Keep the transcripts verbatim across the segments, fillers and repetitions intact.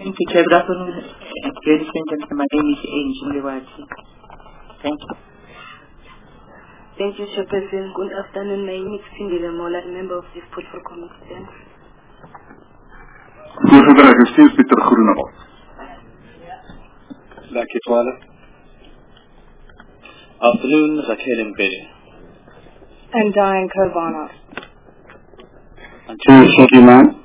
Thank you, Chair. Good afternoon, ladies and gentlemen. My name is Angel Lewati. Thank you. Thank you, Chairperson. Good afternoon. My name is Cindy Lamola, member of this portfolio committee. Voorzitter, ek is steeds Pieter Groenewald. Lucky Twala. Afternoon, Raquel Mbele. And Diane Kovana. Thank you, ma'am.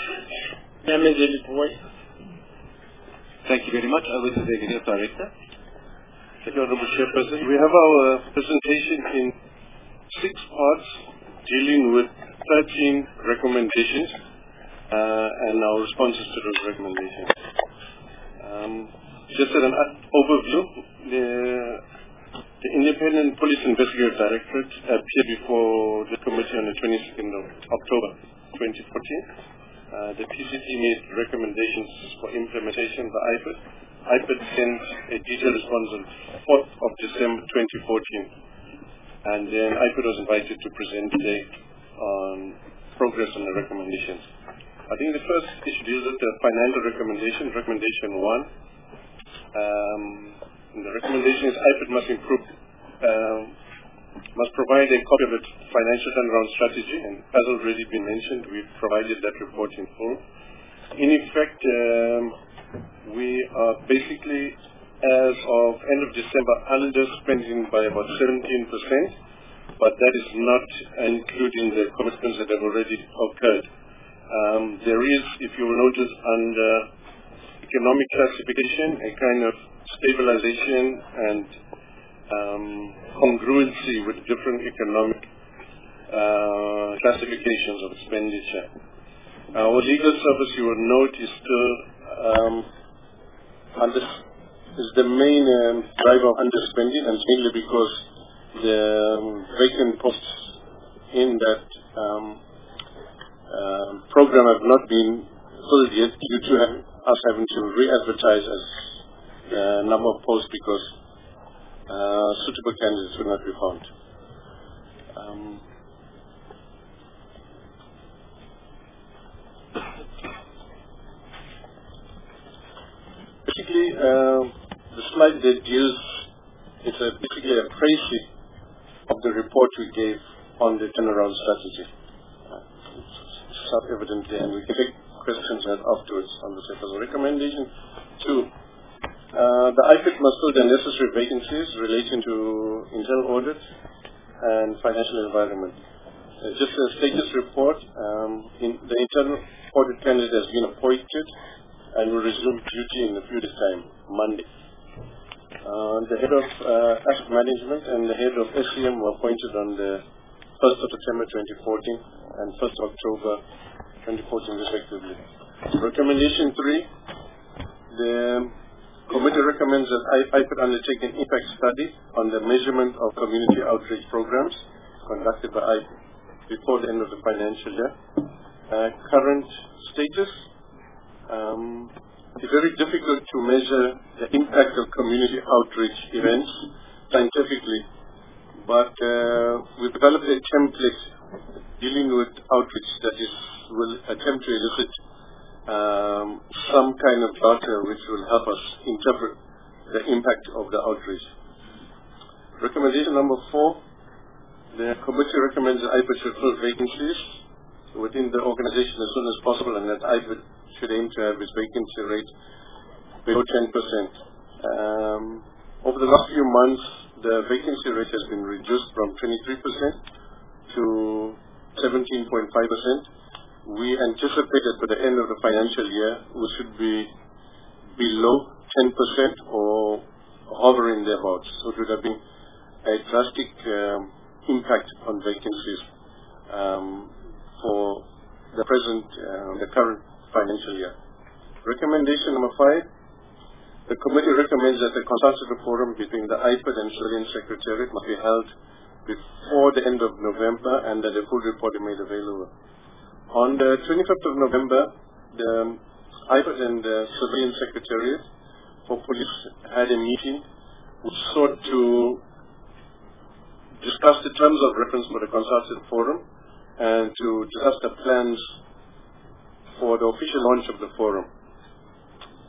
Thank you very much. I will be the Executive Director. Thank you, Honorable Chairperson. We have our uh, presentation in six parts dealing with thirteen recommendations uh, and our responses to those recommendations. Um, just as an overview, the, the Independent Police Investigative Directorate appeared before the committee on the twenty-second of October twenty fourteen. Uh, the P C T made recommendations for implementation by I P I D. I P I D sent a detailed response on fourth of December twenty fourteen. And then I P I D was invited to present today on progress on the recommendations. I think the first issue deals with the financial recommendation, recommendation one. Um, the recommendation is I P I D must improve um, must provide a copy of its financial turnaround strategy, and as already been mentioned, we've provided that report in full. In effect, um, we are basically, as of end of December, underspending by about seventeen percent, but that is not including the commitments that have already occurred. Um, there is, if you will notice, under economic classification, a kind of stabilization and Um, congruency with different economic uh, classifications of expenditure. Our legal service, you will note, is still um, under, is the main um, driver of underspending, and mainly because the um, vacant posts in that um, uh, program have not been filled yet due to us having to re-advertise as the number of posts because Uh, suitable candidates will not be found. Um, basically, uh, the slide that deals, it's a, basically a précis of the report we gave on the turnaround strategy. Uh, it's self-evident there, and we can take questions afterwards on the second recommendation. Two. Uh, the I P I D must fill the necessary vacancies relating to internal audit and financial environment. Uh, just a status report, um, in the internal audit candidate has been appointed and will resume duty in a few days' time, Monday. Uh, the head of uh, asset management and the head of S C M were appointed on the first of September twenty fourteen and first of October twenty fourteen respectively. Recommendation three, the committee recommends that I P I D undertake an impact study on the measurement of community outreach programs conducted by I P I D before the end of the financial year. Uh, current status, um, it's very difficult to measure the impact of community outreach events scientifically, but uh, we developed a template dealing with outreach that is will attempt to elicit Um, some kind of data which will help us interpret the impact of the outreach. Recommendation number four, the committee recommends that I P I D should fill vacancies within the organization as soon as possible, and that I P I D should aim to have its vacancy rate below ten percent. Um, over the last few months, the vacancy rate has been reduced from twenty-three percent to seventeen point five percent. We anticipate that by the end of the financial year, we should be below ten percent or hovering thereabouts. So it would have been a drastic um, impact on vacancies um, for the present, uh, the current financial year. Recommendation number five, the committee recommends that the consultative forum between the I P I D and Civilian Secretariat must be held before the end of November, and that the full report be made available. On the twenty-fifth of November, the I P I D and the Civilian Secretariat for Police had a meeting which sought to discuss the terms of reference for the consultative forum and to discuss the plans for the official launch of the forum.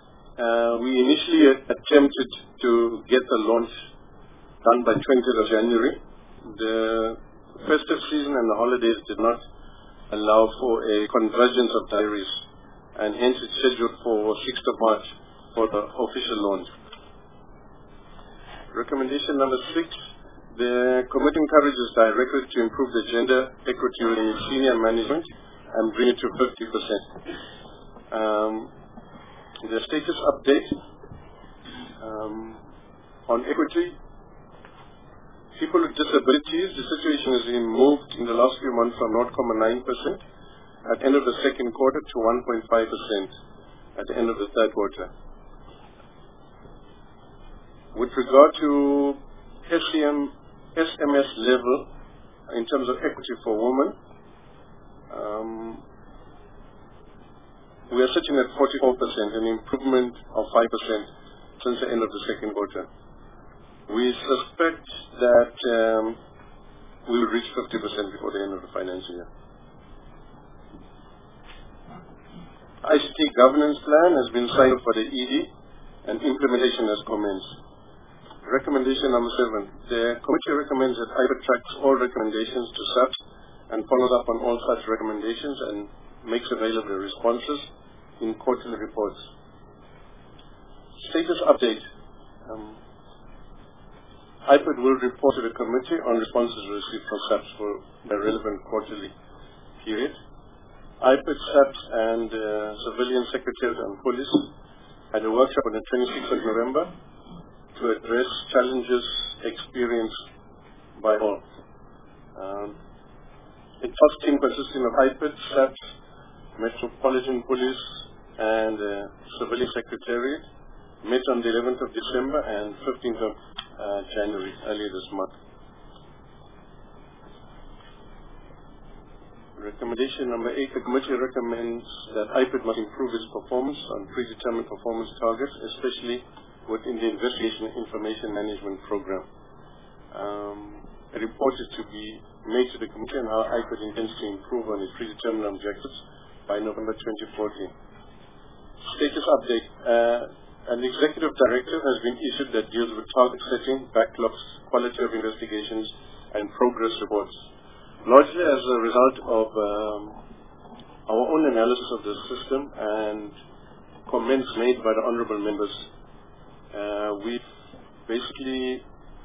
Uh, we initially attempted to get the launch done by twentieth of January. The festive season and the holidays did not allow for a convergence of diaries, and hence it's scheduled for sixth of March for the official launch. Recommendation number six, the committee encourages directors to improve the gender equity in senior management and bring it to fifty percent. Um, the status update um, on equity. People with disabilities, the situation has been moved in the last few months from zero point nine percent at the end of the second quarter to one point five percent at the end of the third quarter. With regard to S C M, S M S level, in terms of equity for women, um, we are sitting at forty-four percent, an improvement of five percent since the end of the second quarter. We suspect that um, we will reach fifty percent before the end of the financial year. I C T governance plan has been signed for the E D and implementation has commenced. Recommendation number seven. The committee recommends that I B E T tracks all recommendations to S A P and follows up on all such recommendations and makes available responses in quarterly reports. Status update. Um, I P E T will report to the committee on responses received from S A P for the relevant quarterly period. I P E T, S A P and uh, civilian secretaries and police had a workshop on the twenty-sixth of November to address challenges experienced by all. Um, a task team consisting of I P E T, S A P, Metropolitan Police and uh, Civilian Secretariat met on the eleventh of December and fifteenth of uh, January, earlier this month. Recommendation number eight, the committee recommends that I P E T must improve its performance on predetermined performance targets, especially within the Investigation Information Management Program. Um, a report is to be made to the committee on how I P E T intends to improve on its predetermined objectives by November twenty fourteen. Status update. Uh, an executive directive has been issued that deals with target setting, backlogs, quality of investigations, and progress reports. Largely as a result of um, our own analysis of the system and comments made by the honorable members, uh, we've basically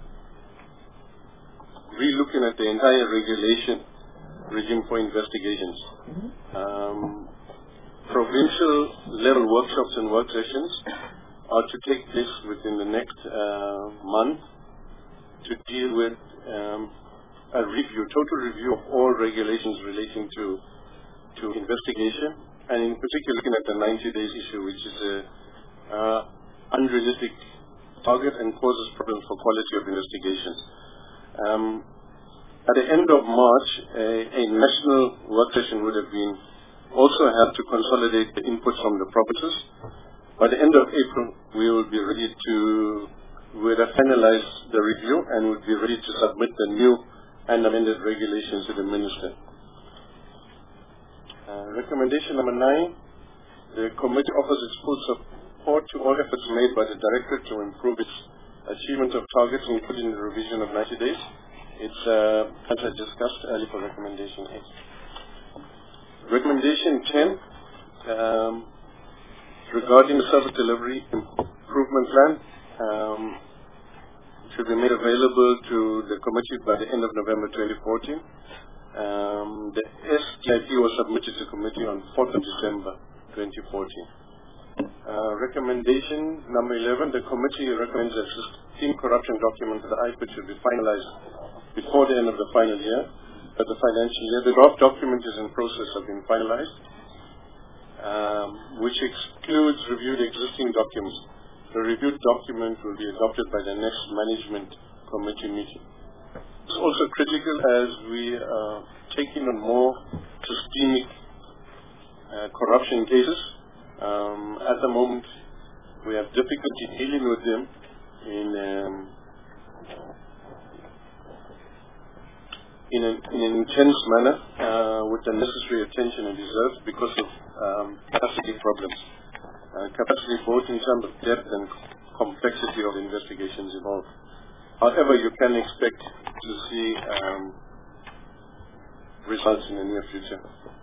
re-looking at the entire regulation regime for investigations. Um, provincial level workshops and work sessions are to take place within the next uh, month to deal with um, a review, total review of all regulations relating to to investigation, and in particular looking at the ninety days issue, which is a uh, unrealistic target and causes problems for quality of investigations. Um, at the end of March, a, a national work session would have been also have to consolidate the inputs from the provinces. By the end of April, we will be ready to, we will have finalized the review and will be ready to submit the new and amended regulations to the Minister. Uh, recommendation number nine, the committee offers its full support to all efforts made by the Directorate to improve its achievement of targets, including the revision of ninety days. It's, uh, as I discussed earlier, for recommendation eight. Recommendation ten, um, regarding the service delivery improvement plan, um, should be made available to the committee by the end of November twenty fourteen. Um, the S T I P was submitted to committee on fourth of December twenty fourteen. Uh, recommendation number eleven, the committee recommends that sixteen corruption documents for the I P E T should be finalized before the end of the final year, but the financial year. The draft document is in process of being finalized, um, which excludes reviewed existing documents. The reviewed document will be adopted by the next management committee meeting. It's also critical as we are taking on more systemic uh, corruption cases. Um, at the moment, we have difficulty dealing with them in um, in, an, in an intense manner uh, with the necessary attention it deserves because of um, capacity problems. uh, capacity both in terms of depth and complexity of investigations involved. However, you can expect to see um, results in the near future.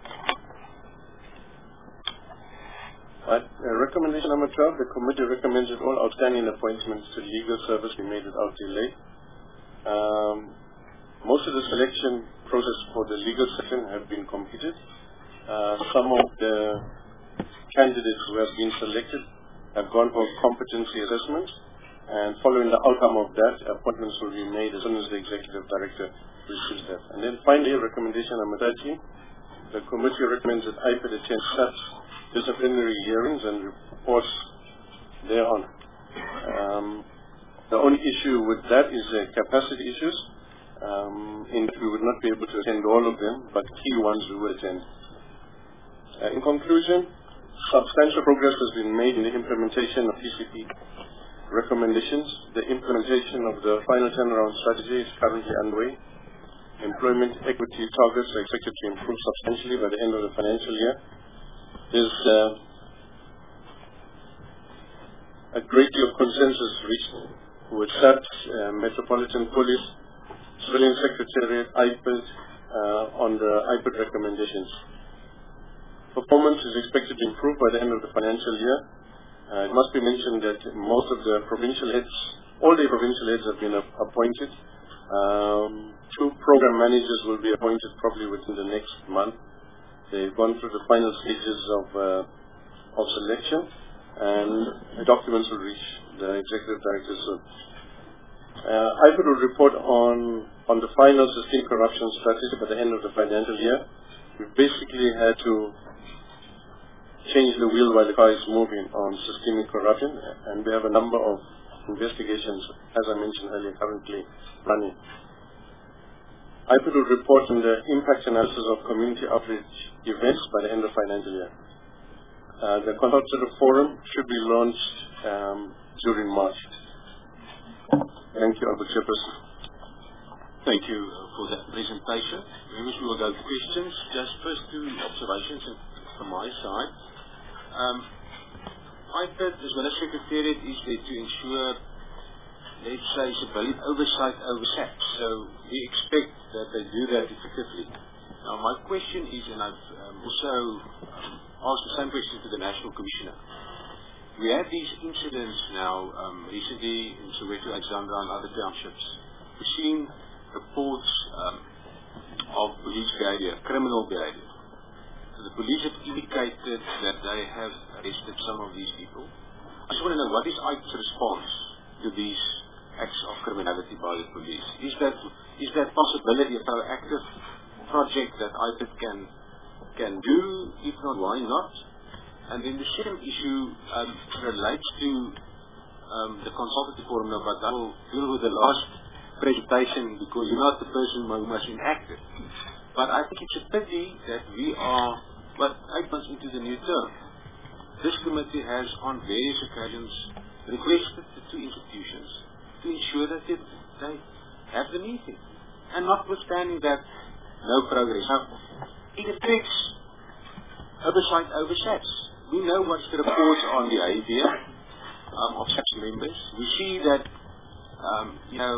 Right. Uh, recommendation number twelve, the committee recommends that all outstanding appointments to legal service be made without delay. Um, most of the selection process for the legal section have been completed. Uh, some of the candidates who have been selected have gone for competency assessments, and following the outcome of that, appointments will be made as soon as the executive director receives that. And then finally, recommendation number thirteen, the committee recommends that I P A D attend such disciplinary hearings and reports thereon. Um, the only issue with that is uh, capacity issues. Um, in we would not be able to attend all of them, but key ones we will attend. Uh, in conclusion, substantial progress has been made in the implementation of P C P recommendations. The implementation of the final turnaround strategy is currently underway. Employment equity targets are expected to improve substantially by the end of the financial year. There's uh, a great deal of consensus reached with S A P, uh, Metropolitan Police, Civilian Secretariat, I P A D, uh, on the I P A D recommendations. Performance is expected to improve by the end of the financial year. Uh, it must be mentioned that most of the provincial heads, all the provincial heads have been appointed. Um, two program managers will be appointed probably within the next month. They've gone through the final stages of uh, of selection, and the documents will reach the executive director soon. Uh, I P A D will report on on the final sustained corruption strategy by the end of the financial year. We basically had to change the wheel while the car is moving on systemic corruption, and we have a number of investigations, as I mentioned earlier, currently running. I P A D will report on the impact analysis of community outreach events by the end of financial year. Uh, the consultative forum should be launched um, during March. Thank you, Honourable Chairperson. Thank you uh, for that presentation. Members, we will go to questions. Just first two observations from my side. Um, I P A D, as well as Secretariat, is there to ensure, let's say, civilian oversight over S A P. So we expect that they do that effectively. Now, my question is, and I've um, also um, asked the same question to the National Commissioner. We have these incidents now, um, recently in Soweto, Alexandra, and other townships. We've seen reports um, of police behavior, criminal behavior. So the police have indicated that they have arrested some of these people. I just want to know, what is I P A D's response to these acts of criminality by the police? Is that is that possibility a proactive project that I P A D can can do? If not, why not? And then the second issue um, relates to um, the consultative forum, now, but I will deal with the last presentation because you're not the person who must enact it. But I think it's a pity that we are, but eight months into the new term, this committee has on various occasions requested the two institutions to ensure that they, they have the meeting. And notwithstanding that, no progress. Now, it affects oversight over S A Ps. We know what's the reports on the behavior um, of S A Ps members. We see that, um, you know,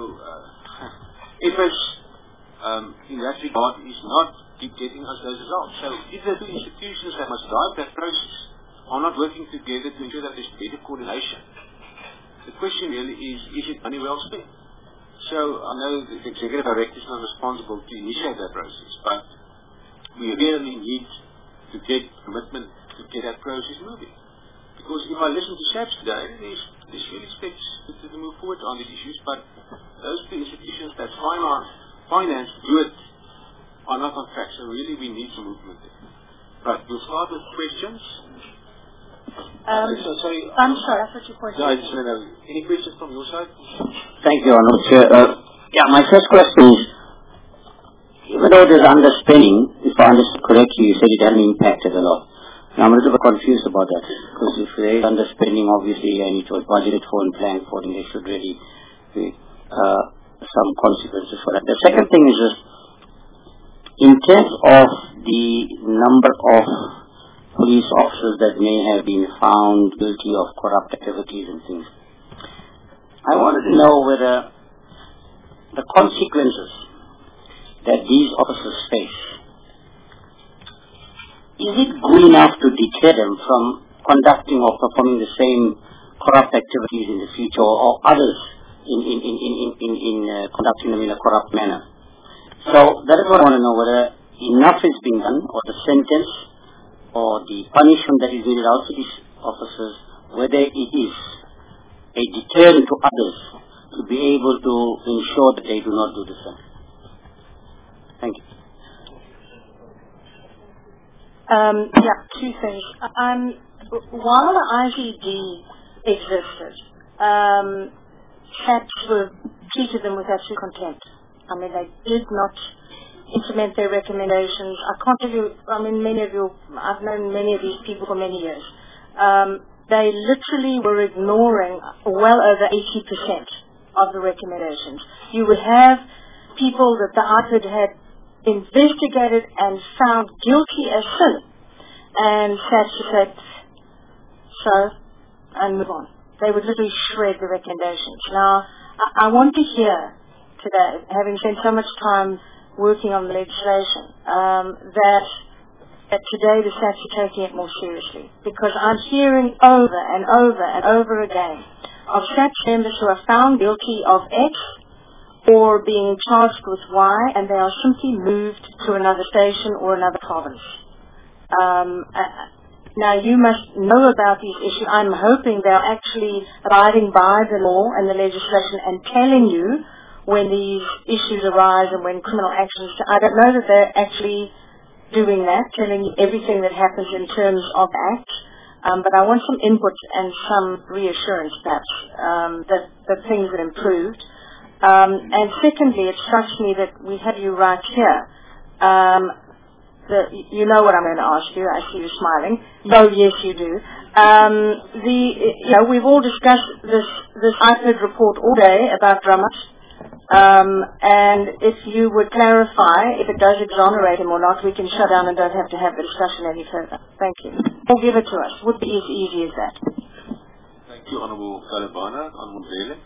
uh, efforts um, in that regard is not keep getting us those results. So if the two institutions that must drive that process are not working together to ensure that there's better coordination, the question really is, is it money well spent? So I know the executive director is not responsible to initiate that process, but we really need to get commitment to get that process moving. Because if I listen to S A Ps today, there's, there's really steps to, to move forward on these issues, but those two institutions that finance, finance do it are not on track. So really we need some movement there. Right, we'll start with questions. Um, so, sorry, I'm sorry, I thought you pointed. No, I just want to know. Any questions from your side? Thank you, Honourable Chair. Uh, yeah, my first question is, even though there's underspending, if I understood correctly, you said it hasn't impacted a lot. Now, I'm a little bit confused about that, because if there is underspending, obviously, and it was budgeted for and planned for, then there should really be uh, some consequences for that. The second thing is just, in terms of the number of police officers that may have been found guilty of corrupt activities and things. I wanted to know whether the consequences that these officers face, is it good enough to deter them from conducting or performing the same corrupt activities in the future, or, or others in, in, in, in, in, in uh, conducting them in a corrupt manner? So that is what I want to know, whether enough is being done, or the sentence or the punishment that is meted out to these officers, whether it is a deterrent to others to be able to ensure that they do not do the same. Thank you. Um, yeah, two things. Um, while the I V D existed, um, SAPS were treated them with absolute contempt. I mean, they did not implement their recommendations. I can't tell you, I mean, many of you, I've known many of these people for many years. Um, they literally were ignoring well over eighty percent of the recommendations. You would have people that the I P I D had investigated and found guilty as sin, and SAPS said, so, and move on. They would literally shred the recommendations. Now, I, I want to hear today, having spent so much time working on the legislation, um, that, that today the SAPS are taking it more seriously, because I'm hearing over and over and over again of SAPS members who are found guilty of X or being charged with Y, and they are simply moved to another station or another province. Um, uh, now, you must know about these issues. I'm hoping they're actually abiding by the law and the legislation and telling you when these issues arise and when criminal actions. I don't know that they're actually doing that, telling you everything that happens in terms of acts. Um, but I want some input and some reassurance, perhaps, um, that, that things have improved. Um, and secondly, it strikes me that we have you right here. Um, the, you know what I'm going to ask you. I see you smiling. Oh, yes, you do. Um, the, you know, we've all discussed this, this I P I D report all day about Drummond. Um, and if you would clarify if it does exonerate him or not, we can shut down and don't have to have the discussion any further. Thank you. Or give it to us. Would be as easy as that. Thank you, Honourable Galabana. Honourable Zele.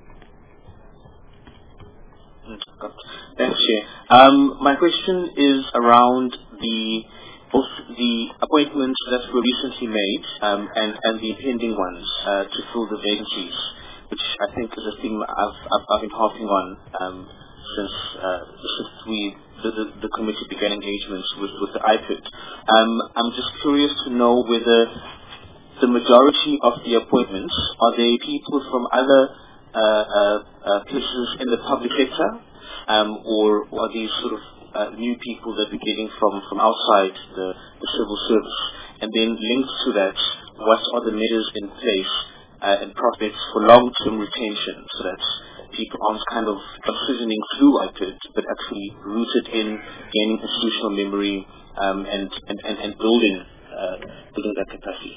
Thanks, Chair. Um, my question is around the both the appointments that were recently made um, and, and the pending ones uh, to fill the vacancies, which I think is a theme I've, I've, I've been harping on um, since uh, since we the, the, the committee began engagements with, with the I P I D. Um, I'm just curious to know whether the majority of the appointments are they people from other uh, uh, uh, places in the public sector, um, or are these sort of uh, new people that we're getting from, from outside the, the civil service? And then linked to that, what are the measures in place uh, and prospects for long-term retention, so that people aren't kind of transitioning through I P I D, but actually rooted in gaining institutional memory um, and, and, and, and building, uh, building that capacity?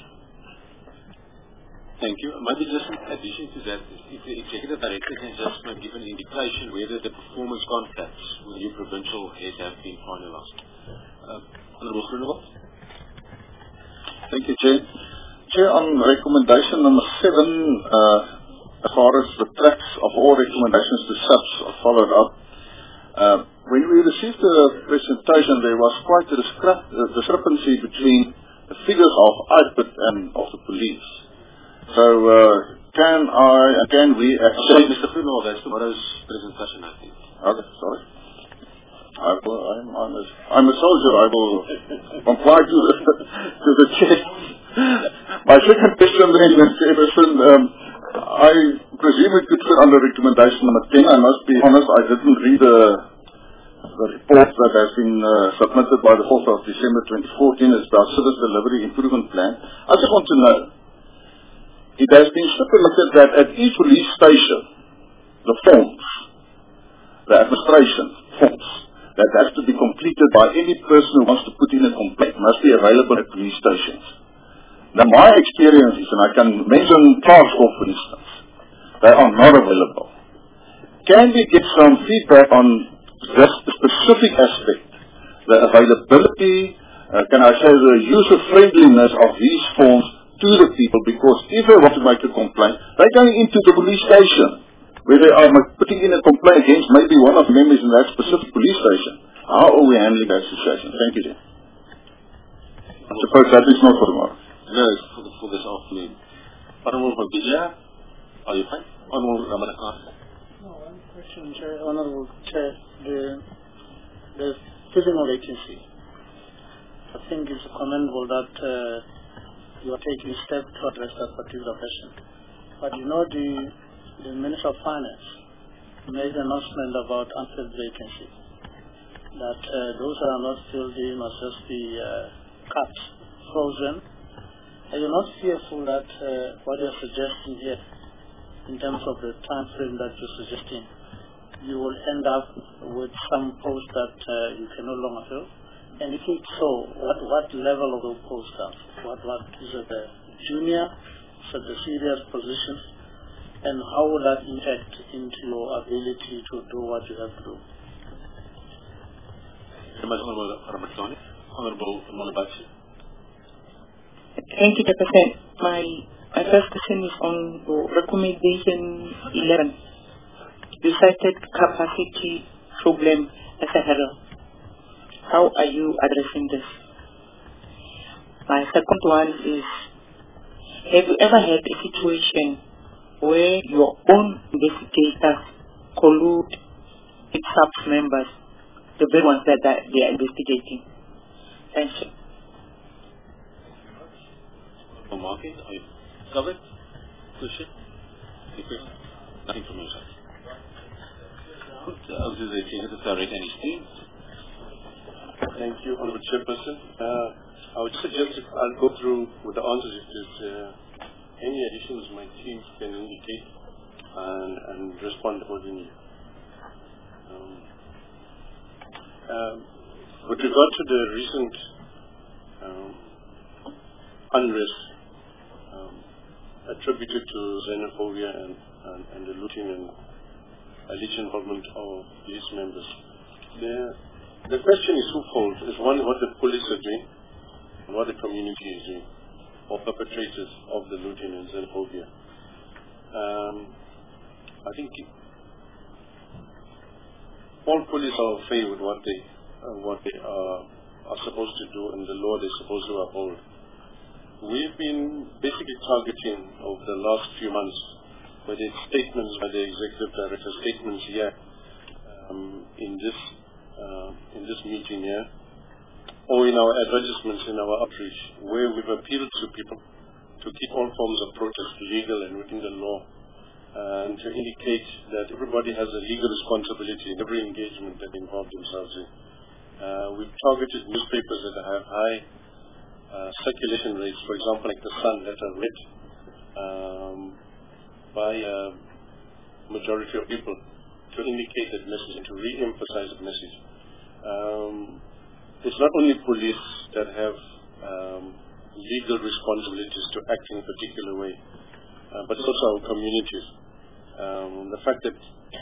Thank you. Maybe just in addition to that, if the Executive Director can just maybe give an indication whether the performance contracts with your provincial head have been finalized. Uh, Honourable Groenewald. Thank you, Chair. Chair, on recommendation number seven, uh, as far as the tracks of all recommendations to SAPS are followed up, uh, when we received the presentation, there was quite a discrepancy between the figures of I P I D and of the police. So, uh, can I, and can we accept... Sorry, Mister Groenewald, that's tomorrow's presentation, I think. Okay, sorry. I will, I'm, I'm, a, I'm a soldier, I will comply to the, to the chair. My second question, Mister Chairperson, um, I presume it could fit under recommendation number ten. I must be honest, I didn't read the, the report that has been uh, submitted by the fourth of December twenty fourteen as the Service Delivery Improvement Plan. I just want to know, it has been stipulated that at each police station, the forms, the administration forms, that has to be completed by any person who wants to put in a complaint must be available at police stations. Now my experience is, and I can mention Transcorp for instance, they are not available. Can we get some feedback on this specific aspect, the availability uh, can I say, the user-friendliness of these forms to the people, because if they want to make a complaint, they're going into the police station, where they are putting in a complaint against maybe one of the members in that specific police station. How are we handling that situation? Thank you, Jim. I suppose that is not for tomorrow. No, it's for, the, for this afternoon. Honorable Mabila, are you fine? Honorable Ramadan. No, one question, Chair. Honorable Chair. The, the Civil Agency, I think it's commendable that uh, you are taking steps to address that particular question. But you know, the, the Minister of Finance made an announcement about unfilled vacancy, that uh, those that are not filled in must just be uh, cut, frozen. Are you not fearful that uh, what you're suggesting here, in terms of the time frame that you're suggesting, you will end up with some posts that uh, you can no longer fill? And if it's so, what what level of those posts are? What what is it, the junior, is it the serious positions, and how will that impact into your ability to do what you have to do? Honorable Ramadan, Honorable Malabachi. Thank you, Chairperson. My my first question is on recommendation eleven. You cited capacity problem as a hurdle. How are you addressing this? My second one is, have you ever had a situation where your own investigators collude with sub members, the very ones that they are investigating? Thank you. Market, are you covered? Question? Any question? Nothing from your side. I'll do the change of the direct any team. Thank you, Honorable Chairperson. Uh, I would suggest if I'll go through with the answers if there's uh, any additions my team can indicate and, and respond accordingly. Um, um, with regard to the recent um, unrest um, attributed to xenophobia and, and, and the looting and alleged involvement of police members, the The question is twofold. Is one, what the police are doing and what the community is doing, or perpetrators of the looting and xenophobia. Um, I think all police are fair with what they uh, what they are, are supposed to do and the law they're supposed to uphold. We've been basically targeting over the last few months, whether it's statements by the executive director, statements here um, in this Uh, in this meeting here, or in our advertisements, in our outreach, where we've appealed to people to keep all forms of protest legal and within the law, and to indicate that everybody has a legal responsibility in every engagement that they involve themselves in. Uh, we've targeted newspapers that have high uh, circulation rates, for example, like the Sun, that are read um, by a majority of people, to indicate that message and to re-emphasize that message. Um, it's not only police that have um, legal responsibilities to act in a particular way, uh, but also our communities. Um, the fact that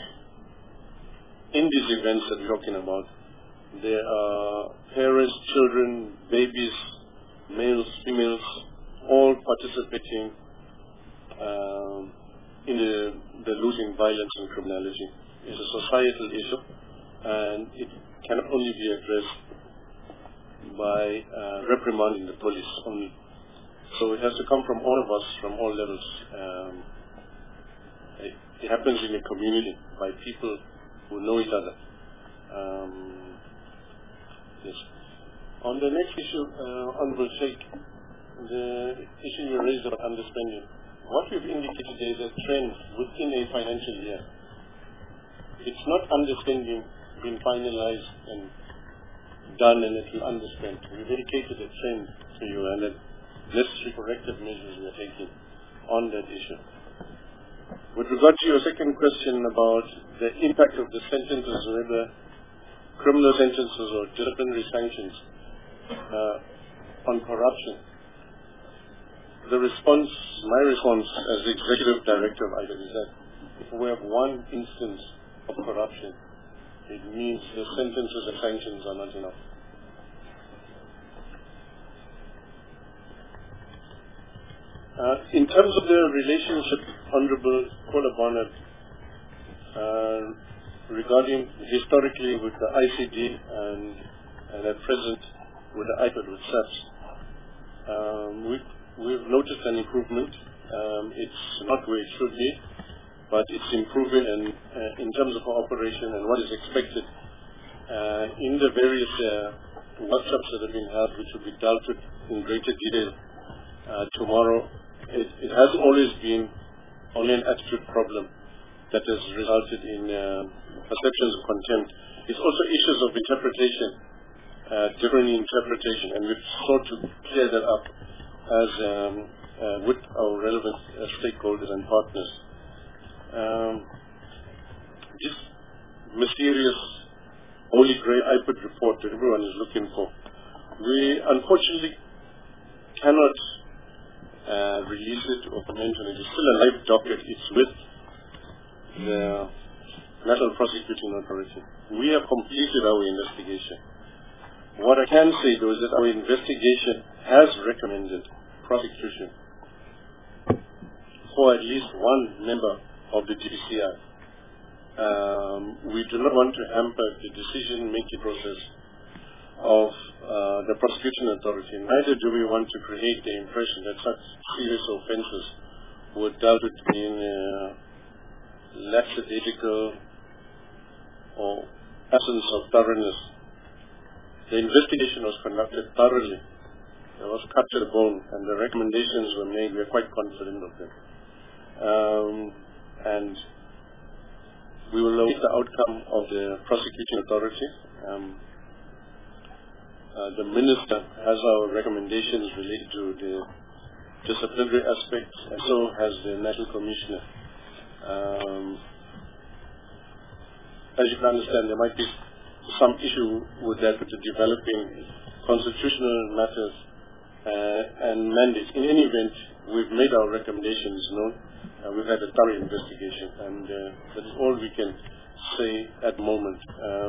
in these events that we're talking about, there are parents, children, babies, males, females, all participating um, in the, the looting, violence and criminality. It's a societal issue, and it cannot only be addressed by uh, reprimanding the police only. So it has to come from all of us, from all levels. Um, it, it happens in a community by people who know each other. Um, yes. On the next issue, uh, Honorable Sheikh, the issue you raised about understanding. What we've indicated there is a trend within a financial year. It's not understanding being finalized and done and it will understand. We've indicated a trend to you and that necessary corrective measures we are taking on that issue. With regard to your second question about the impact of the sentences, whether criminal sentences or disciplinary sanctions uh, on corruption, the response, my response as the Executive Director of I D A is that if we have one instance of corruption, it means the sentences and sanctions are not enough. Uh, in terms of the relationship, Honorable Kola Barnett, uh, regarding historically with the I C D and, and at present with the I P A D with SAPS, um, we, we've noticed an improvement. Um, it's not where it should be, but it's improving and, uh, in terms of our operation and what is expected. Uh, in the various uh, workshops that have been held, which will be dealt with in greater detail uh, tomorrow, it, it has always been only an attitude problem that has resulted in uh, perceptions of contempt. It's also issues of interpretation, uh, different interpretation, and we've sought to clear that up as um, uh, with our relevant uh, stakeholders and partners. Um, this mysterious Holy Grail I P A D report that everyone is looking for, we unfortunately cannot uh, release it or comment on it. It's still a live docket. It's with the National Prosecuting Authority. We have completed our investigation. What I can say though is that our investigation has recommended prosecution for at least one member of the G D C I. Um, we do not want to hamper the decision-making process of uh, the prosecution authority. Neither do we want to create the impression that such serious offences would dealt with in uh, lackadaisical or absence of thoroughness. The investigation was conducted thoroughly. It was cut to the bone, and the recommendations were made. We are quite confident of them. Um, and we will await the outcome of the prosecuting authority. Um, uh, the minister has our recommendations related to the disciplinary aspects, and so has the National Commissioner. Um, as you can understand, there might be some issue with that, with the developing constitutional matters uh, and mandates. In any event, we've made our recommendations known. Uh, we've had a thorough investigation, and uh, that's all we can say at the moment. Um,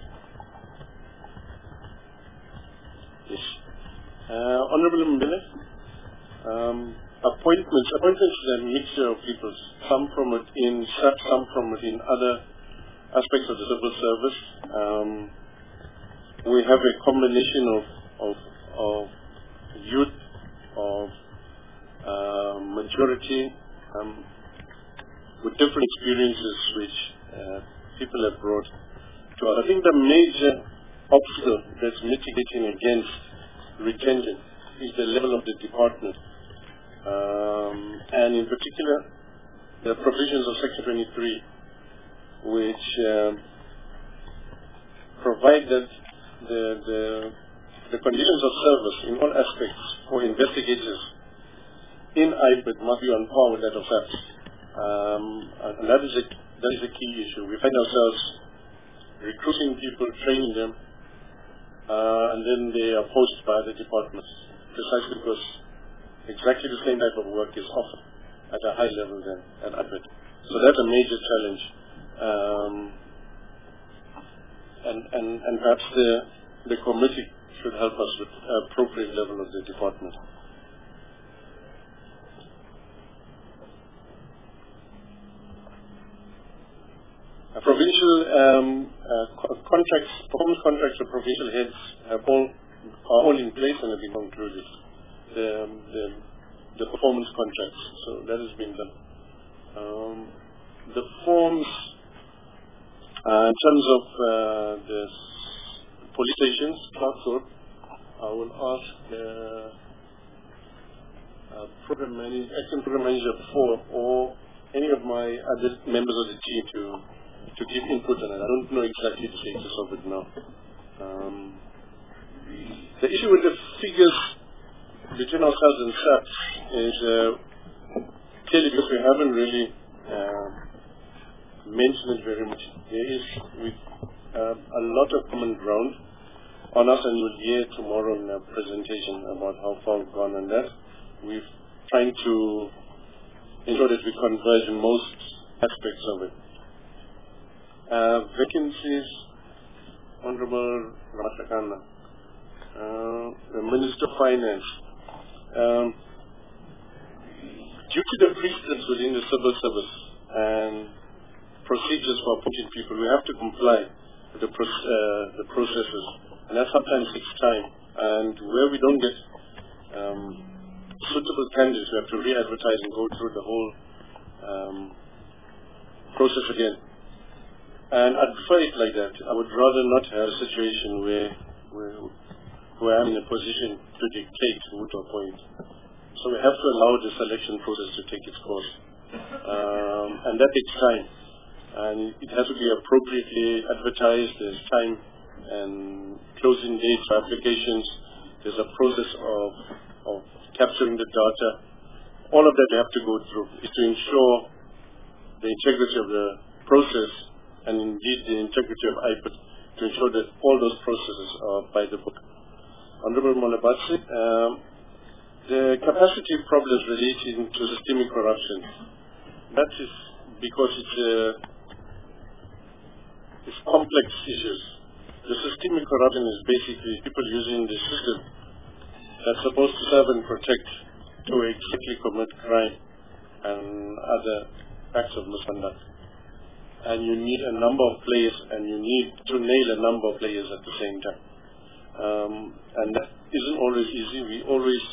yes. Uh, Honorable Mbele, um, appointments. Appointments is a mixture of people, some from within S A P, some from within other aspects of the civil service. Um, we have a combination of, of, of youth, of uh, maturity, Um, with different experiences which uh, people have brought to us. I think the major obstacle that's mitigating against retention is the level of the department. Um, and in particular, the provisions of Section twenty-three, which um, provide that the, the, the conditions of service in all aspects for investigators in I P A D must be on par with that of S A P S. Um, and that is, a, that is a key issue. We find ourselves recruiting people, training them, uh, and then they are posted by other departments, precisely because exactly the same type of work is offered at a high level than at I P A D. So that's a major challenge. Um, and, and, and perhaps the, the committee should help us with appropriate level of the department. Uh, provincial um, uh, co contracts, performance contracts for provincial heads have all, are all in place and have been concluded. The, the, the performance contracts, so that has been done. Um, the forms, uh, in terms of uh, the police stations, Clarksville, I will ask the uh, program manager, acting program manager four, or any of my other members of the team to to give input on it. I don't know exactly the status of it now. Um, the issue with the figures between ourselves and S A P S is uh, clearly because we haven't really uh, mentioned it very much. There is with, uh, a lot of common ground on us, and you'll hear tomorrow in a presentation about how far we've gone on that. We're trying to ensure that we converge in most aspects of it. Uh, vacancies, Honorable Ramasakana, uh, the Minister of Finance. Um, due to the precedents within the civil service and procedures for appointing people, we have to comply with the, pro uh, the processes, and that sometimes takes time. And where we don't get um, suitable candidates, we have to re-advertise and go through the whole um, process again. And I'd prefer it like that. I would rather not have a situation where, where, where I'm in a position to dictate who to appoint. So we have to allow the selection process to take its course. Um, and that takes time. And it has to be appropriately advertised. There's time and closing dates for applications. There's a process of, of capturing the data. All of that they have to go through is to ensure the integrity of the process and indeed the integrity of I P E D, to ensure that all those processes are by the book. Honorable Molabatsi, um, the capacity problems relating to systemic corruption, that is because it's, uh, it's complex issues. The systemic corruption is basically people using the system that's supposed to serve and protect to exactly commit crime and other acts of misconduct. And you need a number of players, and you need to nail a number of players at the same time. Um, and that isn't always easy. We always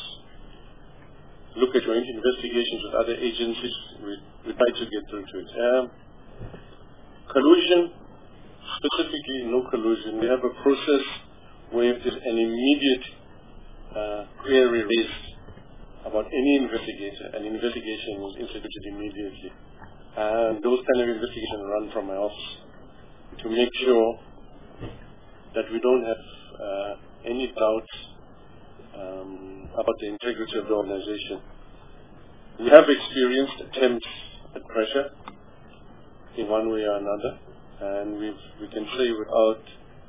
look at joint investigations with other agencies. We, we try to get through to it. Um, collusion, specifically no collusion. We have a process where if there's an immediate uh, query raised about any investigator, an investigation is instituted immediately. And those kind of investigations run from my office to make sure that we don't have uh, any doubts um, about the integrity of the organization. We have experienced attempts at pressure in one way or another, and we've, we can say without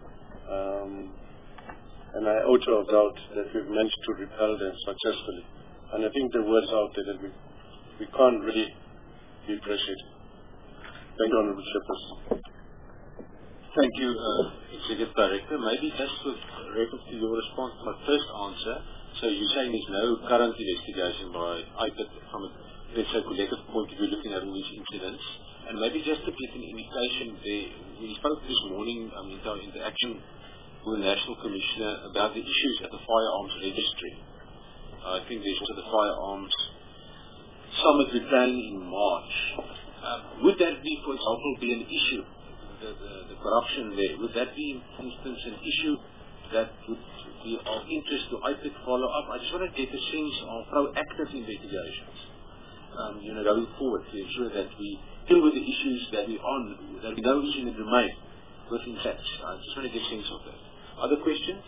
um, an iota of doubt that we've managed to repel them successfully. And I think the word's out there that we, we can't really be pressured. Thank you, Honorable Chairperson. Thank you, uh, Executive Director. Maybe just with reference to your response to my first answer, so you're saying there's no current investigation by I P E D from a, let's say, collective point of view looking at all these incidents, and maybe just to get an indication there, we spoke this morning um, in our interaction with the National Commissioner about the issues at the firearms registry. I think there's also the firearms summit we're planning in March. Um, would that be, for example, be an issue, the, the, the corruption there? Would that be, for instance, an issue that would be of interest to I P E D follow up? I just want to get a sense of proactive investigations, um, you know, going forward to ensure that we deal with the issues that we on, that we know is in the domain within S A T S. I just want to get a sense of that. Other questions?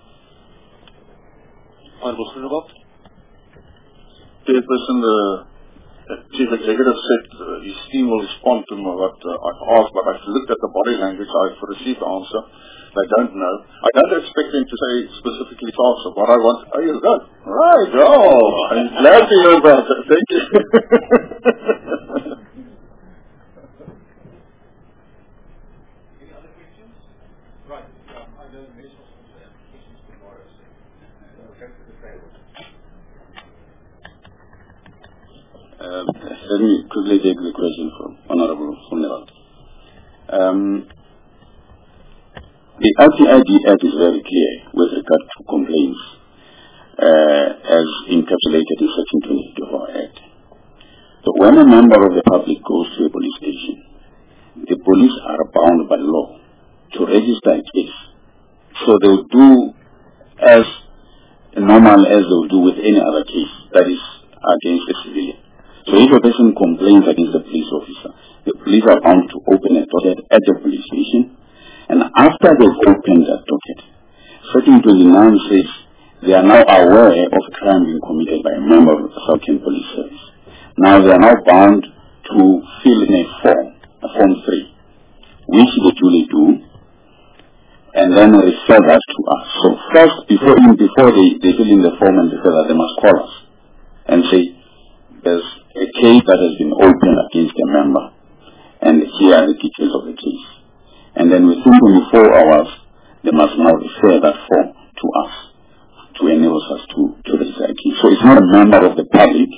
Honorable Srinivas. Chairperson, the uh, Chief Executive said uh, his team will respond to what uh, I've asked, but I've looked at the body language, I've received the answer. They don't know. I don't expect them to say specifically to answer. What I want, oh, you're good. Right, oh, I'm glad to hear that. Thank you. Any other questions? Right, um, I know the Minister wants to have questions tomorrow, so we'll go to the table. Um, let me quickly take the question from Honorable Funeral. Um, the R T I D Act is very clear with regard to complaints uh, as encapsulated in Section twenty-eight of our Act. So when a member of the public goes to a police station, the police are bound by law to register a case. So they will do as normal as they will do with any other case that is against a civilian. So if a person complains against a police officer, the police are bound to open a docket at the police station, and after they've opened that docket, Section twenty-nine says they are now aware of a crime being committed by a member of the Southern Police Service. Now they are now bound to fill in a form, a form three, which they duly do, and then refer that to us. So first, before even before they, they fill in the form and refer that, they must call us and say, there's a case that has been opened against a member, and here are the details of the case. And then within twenty-four hours, they must now refer that form to us to enable us to, to register a case. So it's not a member of the public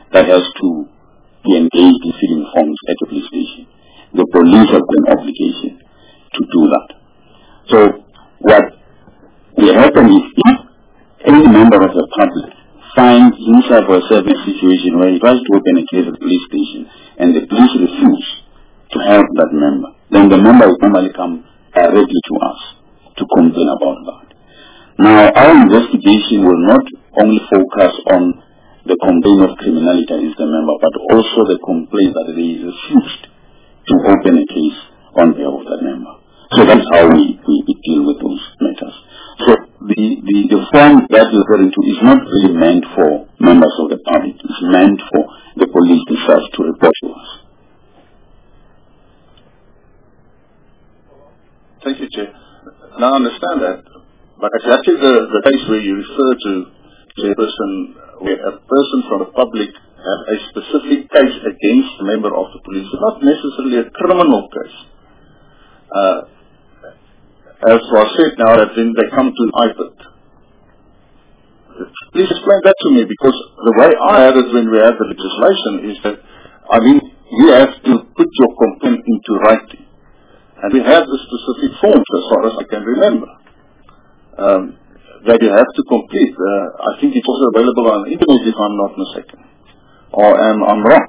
that has to be engaged in filling forms at the police station. The police have an obligation to do that. So what will happen is if any member of the public finds himself or herself in a situation where he tries to open a case at the police station and the police refuse to help that member, then the member will normally come directly to us to complain about that. Now, our investigation will not only focus on the complaint of criminality against the member, but also the complaint that he is refused to open a case on behalf of that member. So that's how we, we, we deal with those matters. So the, the, the form that you're referring to is not really meant for members of the public. It's meant for the police themselves to report to us. Thank you, Chair. Now I understand that, but exactly the, the case where you refer to, a person, where a person from the public has a specific case against a member of the police, it's not necessarily a criminal case. Uh, as was said now, that then they come to I P I D. Please explain that to me, because the way I had it when we had the legislation is that, I mean, you have to put your complaint into writing. And we have the specific forms, as far as I can remember, um, that you have to complete. Uh, I think it's also available on the internet, if I'm not mistaken. Or am I wrong?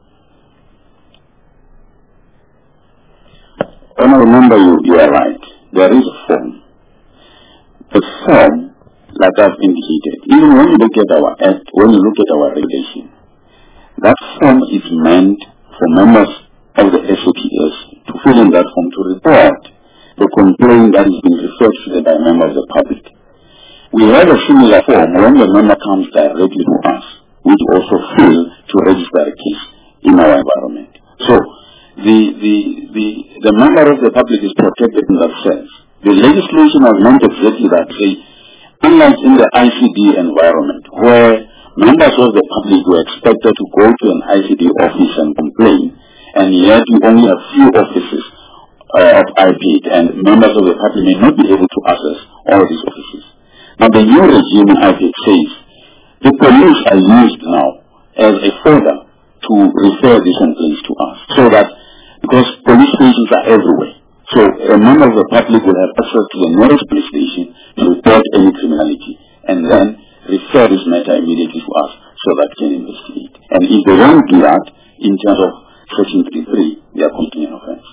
When I remember you, you are right. There is a form. The form, like I've indicated, even when you look at our act, when you look at our regulation, that form is meant for members of the S O P S to fill in that form to report the complaint that is being referred to by a member of the public. We have a similar form when the member comes directly to us, which also fill to register a case in our environment. So the, the, the, the member of the public is protected in that sense. The legislation was meant exactly that. Say, unlike in the I C D environment, where members of the public were expected to go to an I C D office and complain, and yet you only have few offices uh, of I P I D, and members of the public may not be able to access all these offices. Now the new regime in I P I D says the police are used now as a fodder to refer these complaints to us, so that because police stations are everywhere, so a member of the public will have access to the nearest police station to report any criminality, and then refer this matter immediately to us so that we can investigate. And if they don't do that, in terms of Section thirty-three, they are committing an offense.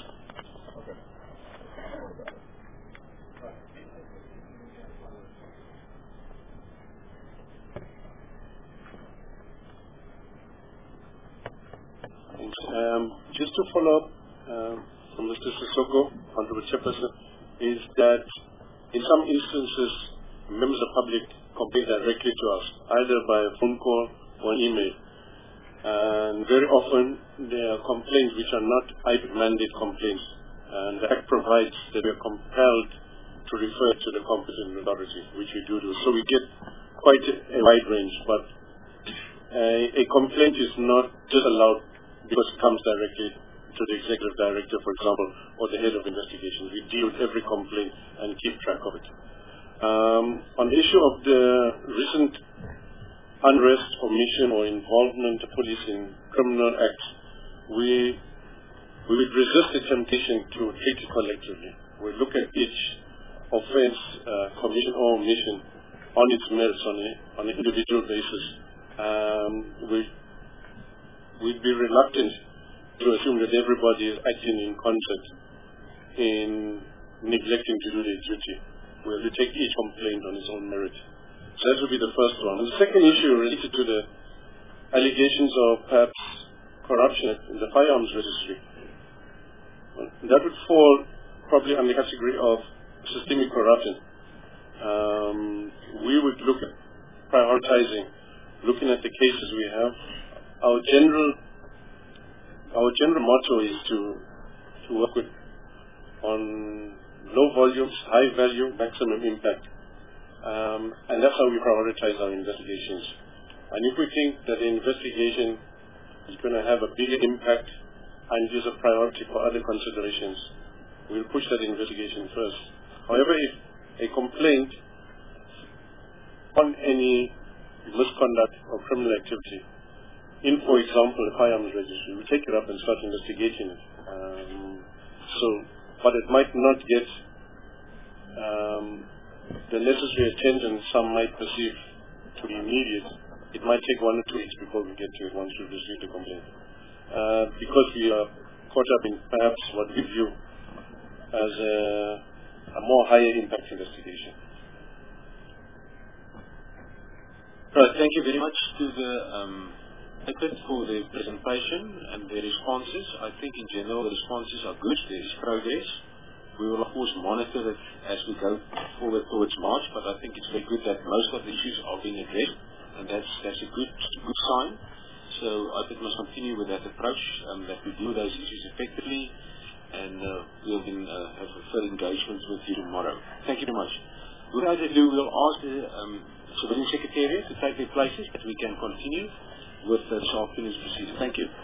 Um, just to follow up um, from Mister Sissoko, Honorable Chairperson, is that in some instances, members of the public complain directly to us, either by a phone call or an email. And very often, there are complaints which are not I P I D mandate complaints. And the Act provides that we are compelled to refer to the competent authority, which we do do. So we get quite a, a wide range, but a, a complaint is not just allowed because it comes directly to the executive director, for example, or the head of investigations. We deal with every complaint and keep track of it. Um, on the issue of the recent unrest, omission, or involvement of police in criminal acts, we we would resist the temptation to treat it collectively. We look at each offense, uh, commission or omission on its merits on, a, on an individual basis. Um, we we'd be reluctant to assume that everybody is acting in concert in neglecting to do their duty. We have to take each complaint on its own merit. So that would be the first one. And the second issue related to the allegations of perhaps corruption in the firearms registry. That would fall probably under the category of systemic corruption. Um, we would look at prioritizing, looking at the cases we have. Our general, our general motto is to to work with on low volumes, high value, maximum impact. Um, and that's how we prioritize our investigations. And if we think that the investigation is going to have a bigger impact and is a priority for other considerations, we'll push that investigation first. However, if a complaint on any misconduct or criminal activity in, for example, a firearms registry, we take it up and start investigating it. Um, so, but it might not get um, the necessary attention some might perceive to be immediate. It might take one or two weeks before we get to it once we've received a complaint. Uh, because we are caught up in perhaps what we view as a, a more higher impact investigation. Right, thank you very much to the um, experts for the presentation and the responses. I think in general the responses are good, there is progress. We will of course monitor it as we go forward towards March, but I think it's very good that most of the issues are being addressed, and that's, that's a good, good sign. So I think we must continue with that approach, um, that we deal with those issues effectively, and uh, we'll then uh, have further engagements with you tomorrow. Thank you very much. Without ado, we'll ask the um, Civilian Secretariat to take their places, that we can continue with the this afternoon's proceedings. Thank you.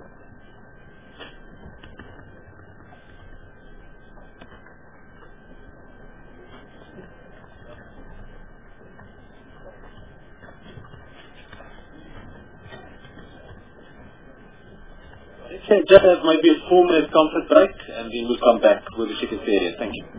Okay, just as might be a four minute comfort break, and then we'll come back with the Secretariat. Thank you.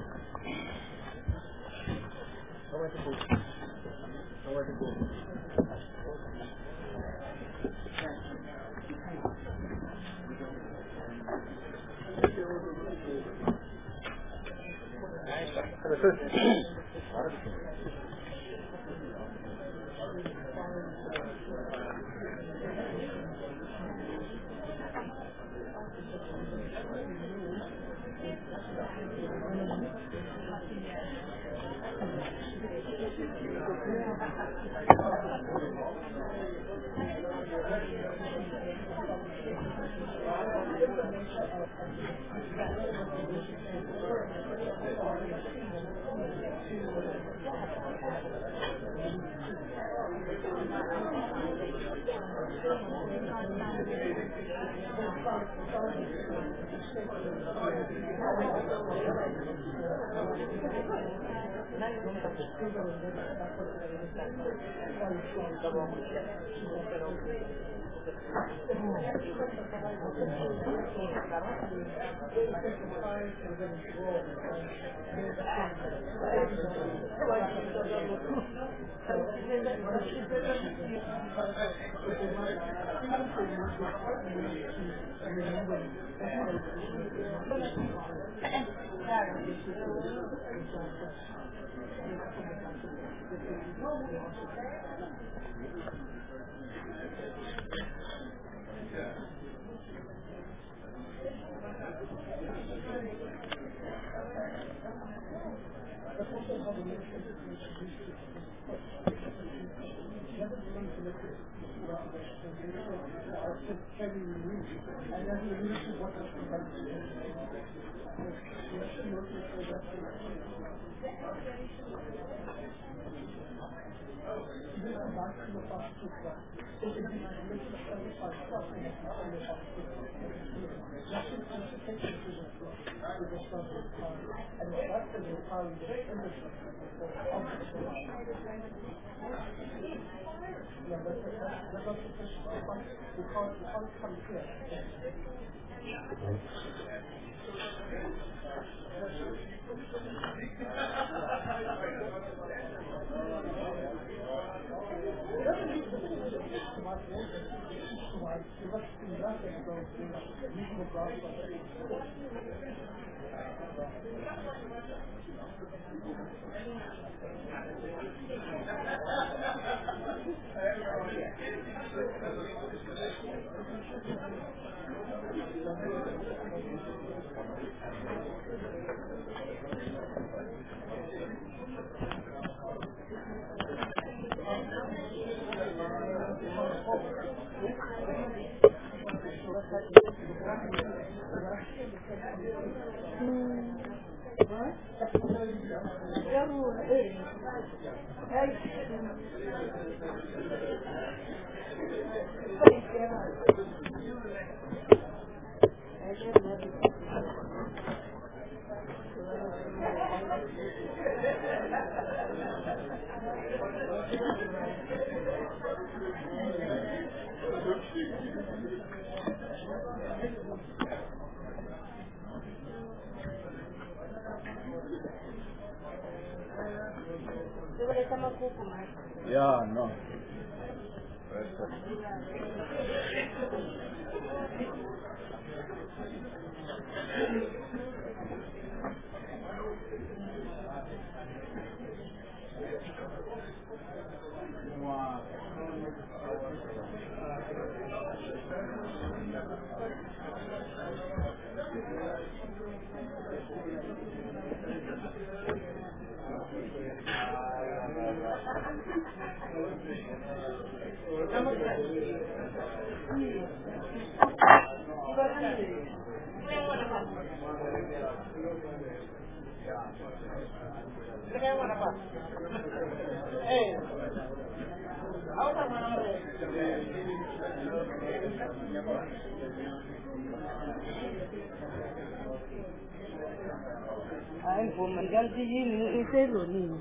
Yeah, no. I'm from Mangalji in Israel.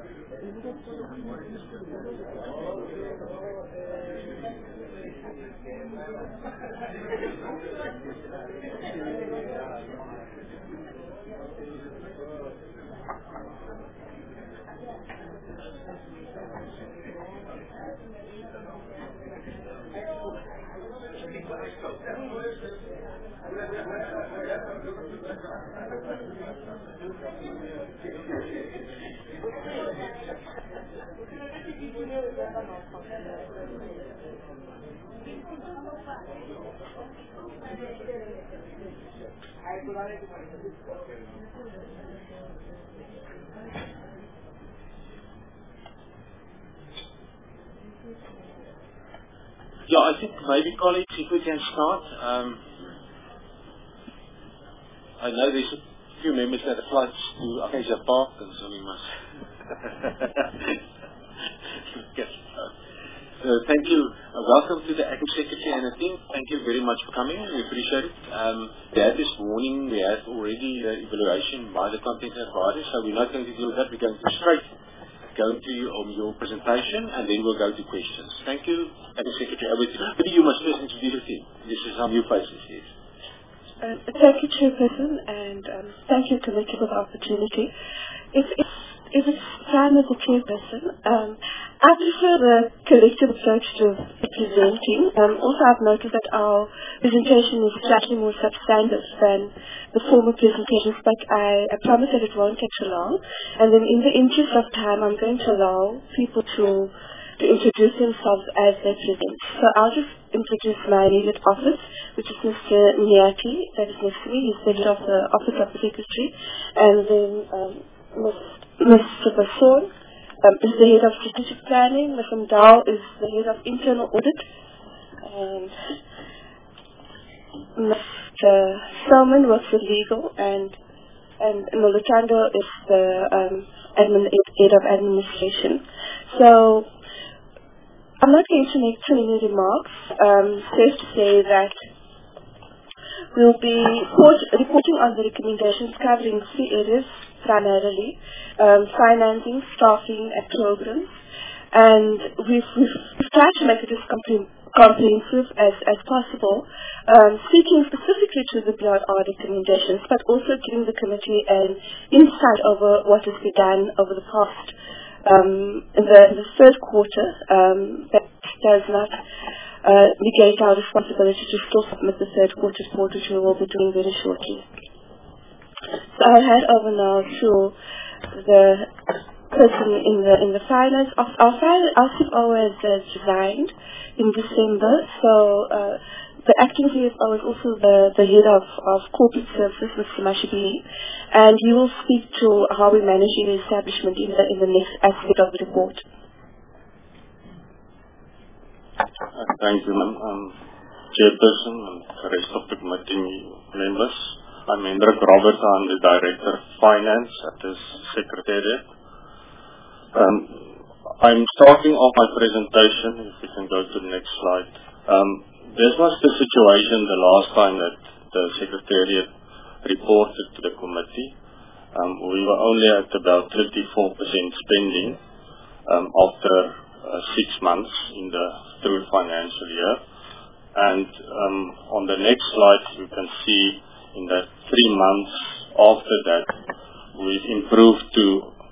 Yeah, I think maybe colleagues, if we can start. Um, I know there's a few members that applied to Acacia Park, and so we must. Yes. So thank you. Uh, welcome to the Acting Secretary and the team. Thank you very much for coming. We appreciate it. Um, we had this morning, we had already uh, evaluation by the content advisor, so we're not going to deal with that. We're going to straight go to you on your presentation, and then we'll go to questions. Thank you, Acting Secretary. But you must first introduce the team. This is how new faces is. Uh, thank you, Chairperson, and um, thank you, Committee, for the opportunity. If, if, if it's fine with the Chairperson, um, I prefer the collective approach to presenting. Um, also, I've noticed that our presentation is slightly more substantive than the former presentations, but I, I promise that it won't take so long. And then in the interest of time, I'm going to allow people to, to introduce themselves as they present. So I'll just introduce my immediate office, which is Mister Nyati, that is next to me. He's the head of the Office of the Secretary. And then um, Mister Basson um, is the head of Strategic Planning. Mister Mdao is the head of Internal Audit. And Mister Selman works with Legal. And and Nolutando is the um, admin, head of Administration. So I'm not going to make too many remarks. Um, safe to say that we'll be report, reporting on the recommendations covering three areas primarily: um, financing, staffing, and programs. And we've, we've, we've tried to make it as comprehensive as, as possible, um, speaking specifically to the B R R recommendations, but also giving the committee an insight over what has been done over the past Um, in, the, in the third quarter. Um, that does not uh, negate our responsibility to still submit the third quarter report, which we will be doing very shortly. So I'll hand over now to the person in the in the finance. Our, our, our C F O has uh, resigned in December, so uh, the acting C F O is also the, the head of, of corporate services, Mister Mashibi, and he will speak to how we manage the establishment in the, in the next aspect of the report. Uh, thank you, ma'am. Um, Chairperson and the rest of the committee members. I'm Hendrik Roberts. I'm the Director of Finance at this Secretariat. Um, I'm starting off my presentation, if we can go to the next slide. Um, This was the situation the last time that the Secretariat reported to the committee. Um, we were only at about thirty-four percent spending um, after uh, six months in the through financial year. And um, on the next slide, you can see in that three months after that, we've improved to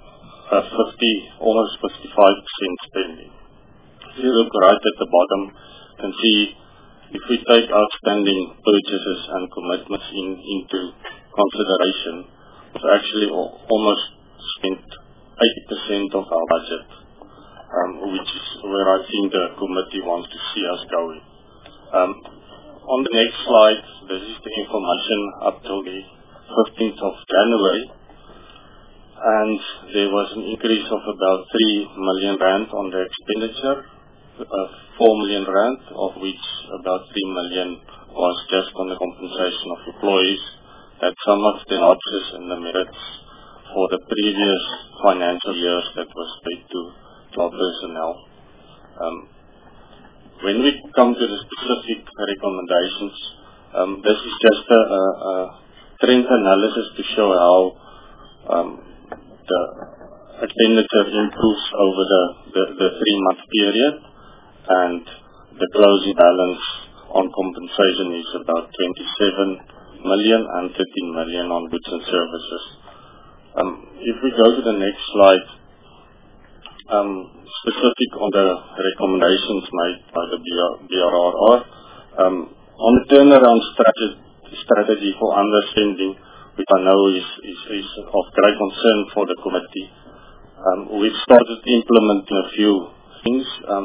uh, fifty, almost fifty-five percent spending. If you look right at the bottom, you can see if we take outstanding purchases and commitments in, into consideration, we've actually al almost spent eighty percent of our budget, um, which is where I think the committee wants to see us going. Um, on the next slide, this is the information up till the fifteenth of January, and there was an increase of about three million rand on the expenditure, uh, four million rand, of which about three million was just on the compensation of employees. That some of the notches and the merits for the previous financial years that was paid to our personnel. Um, when we come to the specific recommendations, um, this is just a, a, a trend analysis to show how um, the expenditure improves over the, the, the three-month period, and the closing balance on compensation is about twenty-seven million and thirteen million on goods and services. Um, if we go to the next slide, um, specific on the recommendations made by the B R R R, um, on the turnaround strategy, strategy for underspending, which I know is, is, is of great concern for the committee, um, we've started implementing a few things um,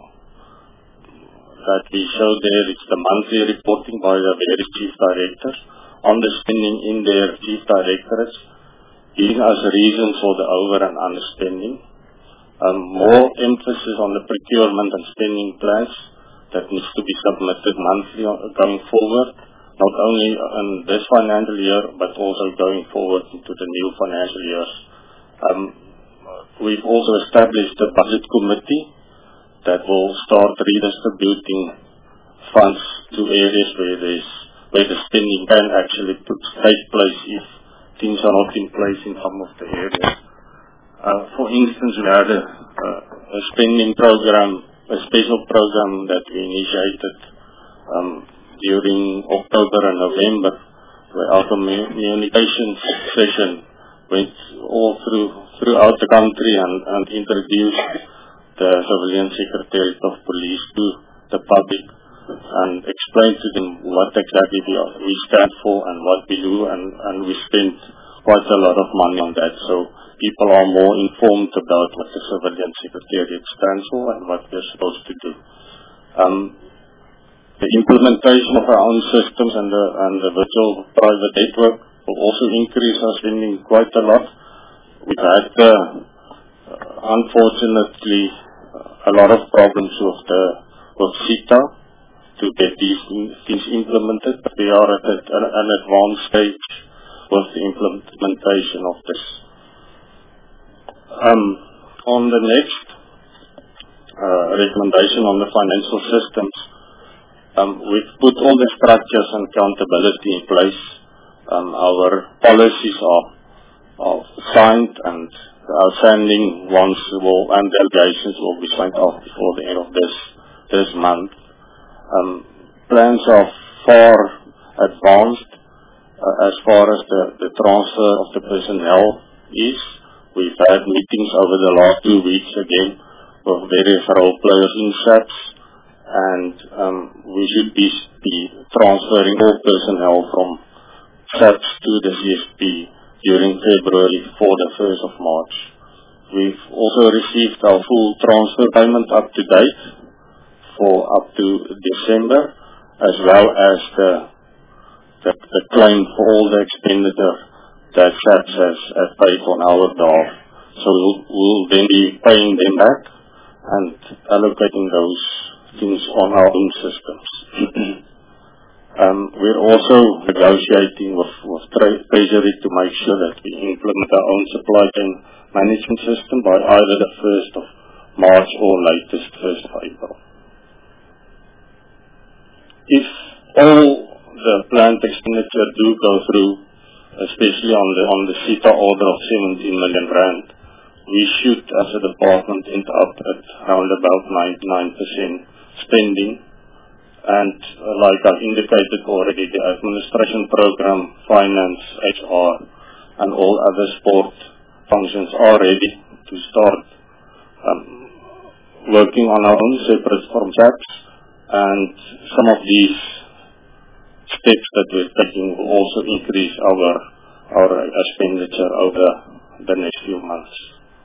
that we showed there. It's the monthly reporting by the various chief directors on the spending in their chief directorates, giving us reasons for the over and underspending. Um, more emphasis on the procurement and spending plans that needs to be submitted monthly going forward, not only in this financial year, but also going forward into the new financial years. Um, we've also established a budget committee that will start redistributing funds to areas where there's where the spending can actually take place if things are not in place in some of the areas. Uh, for instance, we had a, uh, a spending program, a special program that we initiated um, during October and November, where our communications session went all through throughout the country and, and introduced the Civilian Secretariat of Police to the public and explained to them what exactly we, are, we stand for and what we do, and, and we spent quite a lot of money on that. So people are more informed about what the Civilian Secretariat stands for and what we're supposed to do. Um, the implementation of our own systems and the, and the virtual private network will also increase our spending quite a lot. We've had, uh, uh, unfortunately, uh, a lot of problems with the with CETA to get these things implemented, but we are at a, an advanced stage with the implementation of this. Um, on the next uh, recommendation on the financial systems, um, we've put all the structures and accountability in place. Um, our policies are, are signed, and the outstanding ones will, and delegations will be signed off before the end of this this month. Um, plans are far advanced uh, as far as the, the transfer of the personnel is. We've had meetings over the last two weeks again with various role players in SAPS, and um, we should be, be transferring all personnel from SAPS to the C S P during February for the first of March. We've also received our full transfer payment up to date for up to December, as well as the, the, the claim for all the expenditure that SAPS has, has paid on our behalf. So we'll, we'll then be paying them back and allocating those things on our own systems. um, we're also negotiating with, with Treasury to make sure that we implement our own supply chain management system by either the first of March or latest first of April. If all the planned expenditure do go through, especially on the on the CETA order of seventeen million rand, we should, as a department, end up at around about ninety-nine percent spending. And uh, like I've indicated already, the administration program, finance, H R, and all other support functions are ready to start um, working on our own separate from S A P S, and some of these steps that we're taking will also increase our our expenditure over the next few months.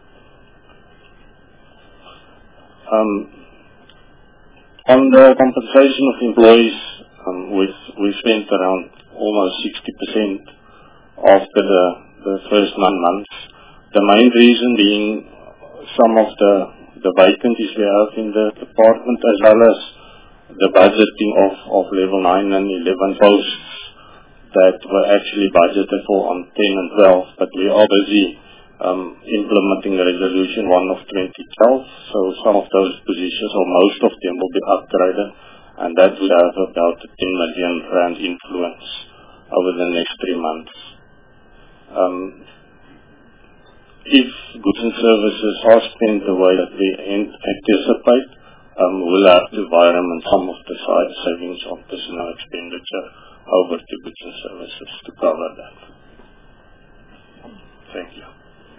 Um, on the compensation of employees, um, we've, we spent around almost sixty percent after the, the first nine months. The main reason being some of the, the vacancies we have in the department, as well as the budgeting of, of level nine and eleven posts that were actually budgeted for on ten and twelve, but we are busy um, implementing resolution one of twenty twelve, so some of those positions, or most of them, will be upgraded, and that will have about ten million rand influence over the next three months. Um, if goods and services are spent the way that we anticipate, um, we'll have to environment some of the side savings on personal expenditure over to goods and services to cover that. Thank you.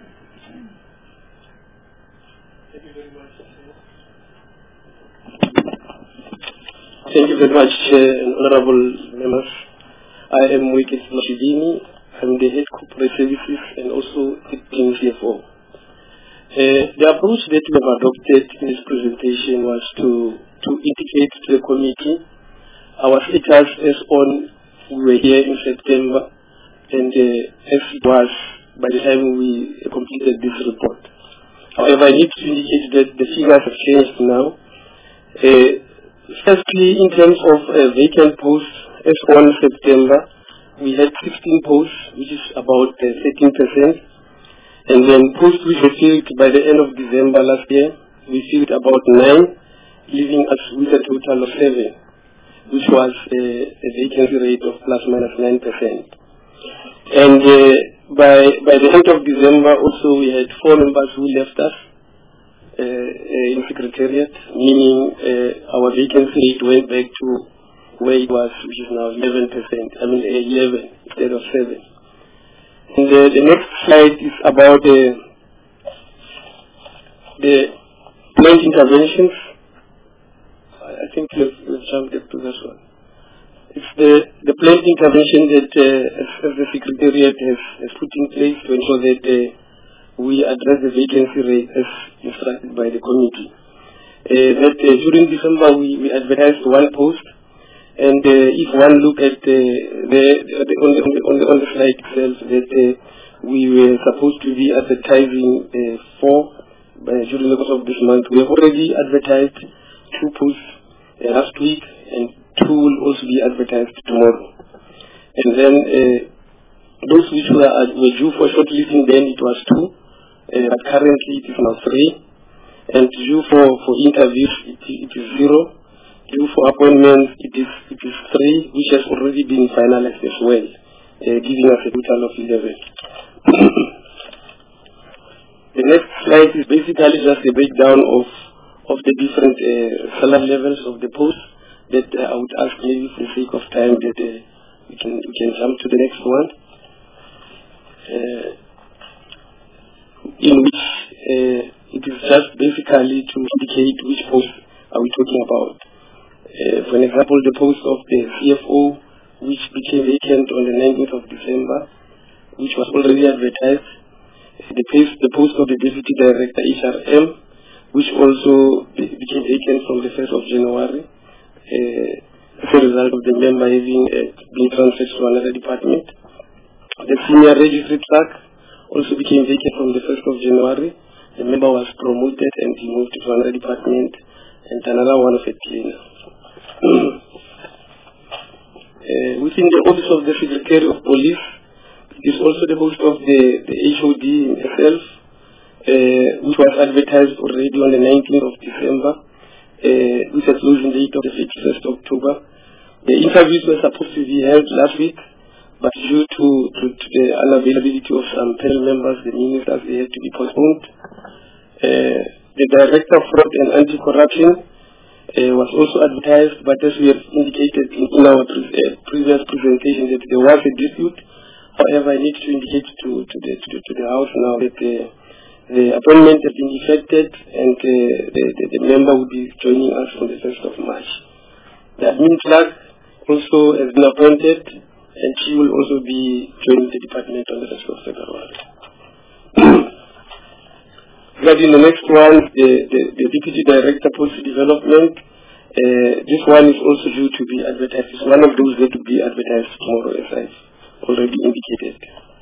Thank you very much. Thank you very much, Chair and Honorable members. I am Wicked Mashidini. I'm the Head Corporate Services and also Acting C F O. Uh, the approach that we have adopted in this presentation was to, to indicate to the committee our status as on we were here in September, and uh, as it was by the time we completed this report. However, I need to indicate that the figures have changed now. Uh, firstly, in terms of uh, vacant posts, as on September, we had sixteen posts, which is about uh, thirteen percent. And then posts which were filled by the end of December last year, we filled about nine, leaving us with a total of seven, which was uh, a vacancy rate of plus minus nine percent. And uh, by by the end of December also we had four members who left us uh, uh, in Secretariat, meaning uh, our vacancy rate went back to where it was, which is now eleven percent, I mean uh, eleven instead of seven. And uh, the next slide is about uh, the planned interventions. I think we've, we've jumped up to this one. It's the, the planned intervention that uh, as, as the Secretariat has, has put in place to ensure that uh, we address the vacancy rate as instructed by the committee. Uh, that uh, during December we, we advertised one post, and uh, if one look at uh, the, the, on, the, on, the, on, the, on the slide itself, that uh, we were supposed to be advertising uh, four uh, during the course of this month. We have already advertised two posts uh, last week, and two will also be advertised tomorrow. And then uh, those which were, uh, were due for shortlisting, then it was two, uh, but currently it is now three. And due for, for interviews, it, it is zero. Due for appointments, it is it is three, which has already been finalized as well, uh, giving us a total of eleven. The next slide is basically just a breakdown of of the different uh, salary levels of the posts that uh, I would ask maybe for the sake of time that uh, we can we can jump to the next one, uh, in which uh, it is just basically to indicate which post are we talking about. Uh, for example, the post of the C F O, which became vacant on the nineteenth of December, which was already advertised. The post, the post of the Deputy Director H R M, which also became vacant from the first of January, uh, as a result of the member having uh, been transferred to another department. The Senior Registry Clerk also became vacant from the first of January. The member was promoted and he moved to another department, and another one of a cleaner. Uh, within the Office of the Secretary of Police, it is also the post of the, the H O D itself, uh, which was advertised already on the nineteenth of December, uh, with a closing date of the thirty-first of October. The interviews were supposed to be held last week, but due to, to, to the unavailability of some panel members, the ministers, they had to be postponed. Uh, the Director of Fraud and Anti-Corruption Uh, was also advertised, but as we have indicated in, in our pre uh, previous presentation that there was a dispute. However, I need to indicate to, to, the, to, the, to the House now that uh, The appointment has been effected, and uh, the, the, the member will be joining us on the first of March. The admin clerk also has been appointed, and she will also be joining the department on the first of February. Regarding the next one, the, the, the Deputy Director Policy Development, uh, this one is also due to be advertised. It's one of those that will be advertised tomorrow, as I've already indicated.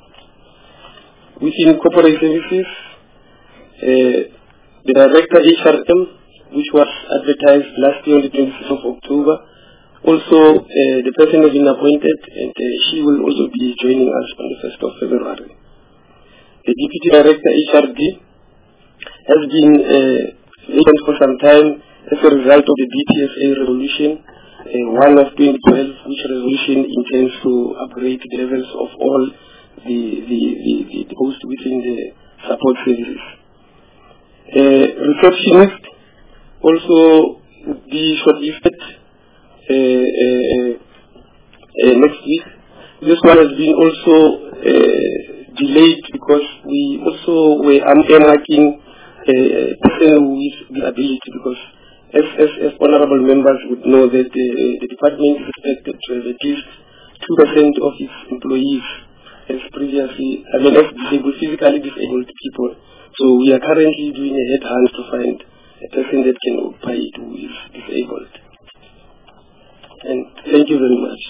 Within corporate services, uh, the Director H R M, which was advertised last year on the twenty-sixth of October, also uh, the person has been appointed, and uh, she will also be joining us on the first of February. The Deputy Director H R D has been uh, vacant for some time as a result of the B T S A resolution, uh, one of twenty twelve, which resolution intends to upgrade the levels of all the the, the, the, the posts within the support services. Uh, receptionist also will be shortlisted uh, uh, uh, next week. This one has been also uh, delayed because we also were earmarking a person with disability, because as, as, as honorable members would know that the, the department is expected to have at least two percent of its employees as previously, I mean as disabled, physically disabled people. So we are currently doing a headhunt to find a person that can occupy it who is disabled. And thank you very much.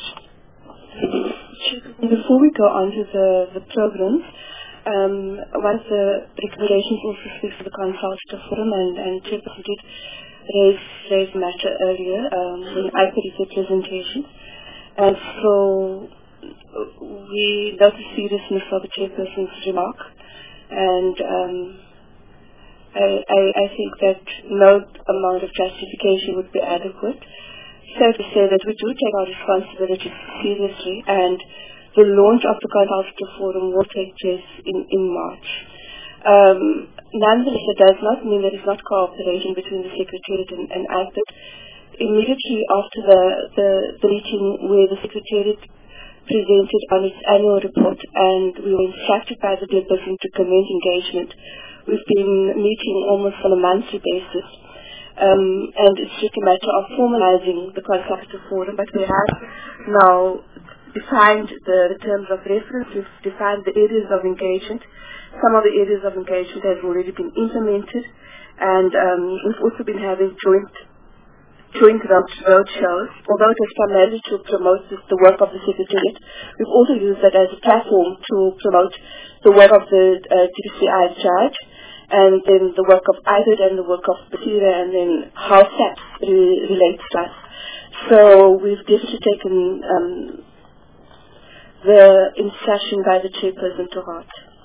Before we go on to the, the programs, Um, one of the recommendations also speaks to the consultative forum, and, and Chairperson did raise, raise matter earlier um, when I put his presentation. And so we note the seriousness of the Chairperson's remark, and um, I, I, I think that no amount of justification would be adequate. So to say that we do take our responsibility seriously, and the launch of the consultative forum will take place in, in March. Um, nonetheless, it does not mean there is not cooperation between the Secretariat and, and I P I D. Immediately after the, the, the meeting where the Secretariat presented on its annual report and we were instructed by the Chairperson to commence engagement, we've been meeting almost on a monthly basis. Um, and it's just a matter of formalizing the consultative forum, but we have now defined the, the terms of reference, we've defined the areas of engagement. Some of the areas of engagement have already been implemented, and um, we've also been having joint joint road, road shows. Although it was primarily to promote the, the work of the Secretariat, we've also used that as a platform to promote the work of the uh, D C I charge, and then the work of I B I D and the work of Basira, and then how S A P re relates to us. So we've definitely taken um, the instruction by the Chairperson to heart.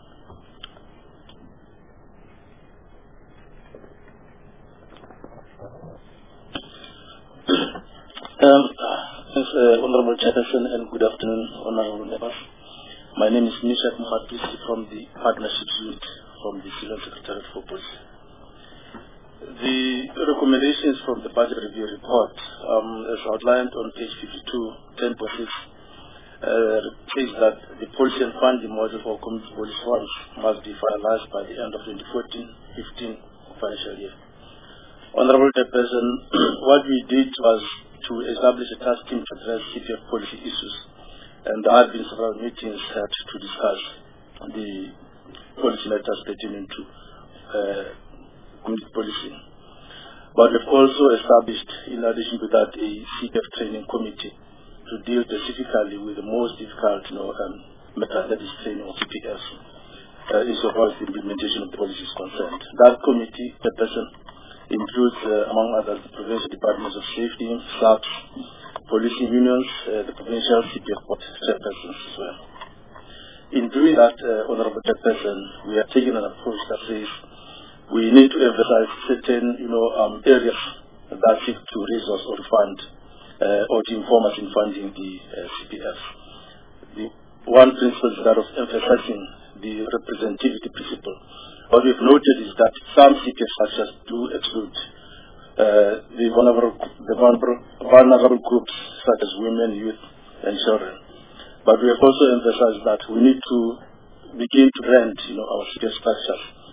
Um, thanks, uh, Honorable Chairperson, and good afternoon, Honorable members. My name is Nishat Muhatis from the Partnerships Unit from the Civil Secretariat for Police. The recommendations from the Budget Review Report, um, as outlined on page fifty-two, ten point six, uh, says that the policy and funding model for community police funds must be finalized by the end of twenty fourteen fifteen financial year. Honorable Chairperson, what we did was to establish a task team to address C P F policy issues, and there have been several meetings had to discuss the policy matters pertaining to uh, community policing. But we've also established, in addition to that, a C P F training committee to deal specifically with the most difficult, you know, um, matter, that is training of C P Fs, uh, insofar as the implementation of the policy is concerned. That committee, the person, includes, uh, among others, the Provincial Departments of Safety, S A Ps, police unions, uh, the provincial C P F board chairpersons as well. In doing that, uh, Honorable Chairperson, we are taking an approach that says we need to emphasize certain, you know, um, areas that seek to resource or fund uh, or to inform us in funding the uh, C P Fs. The one principle is that of emphasizing the representativity principle. What we've noted is that some C P F structures do exclude uh, the vulnerable, the vulnerable, vulnerable groups such as women, youth, and children. But we have also emphasized that we need to begin to rent, you know, our C P F structures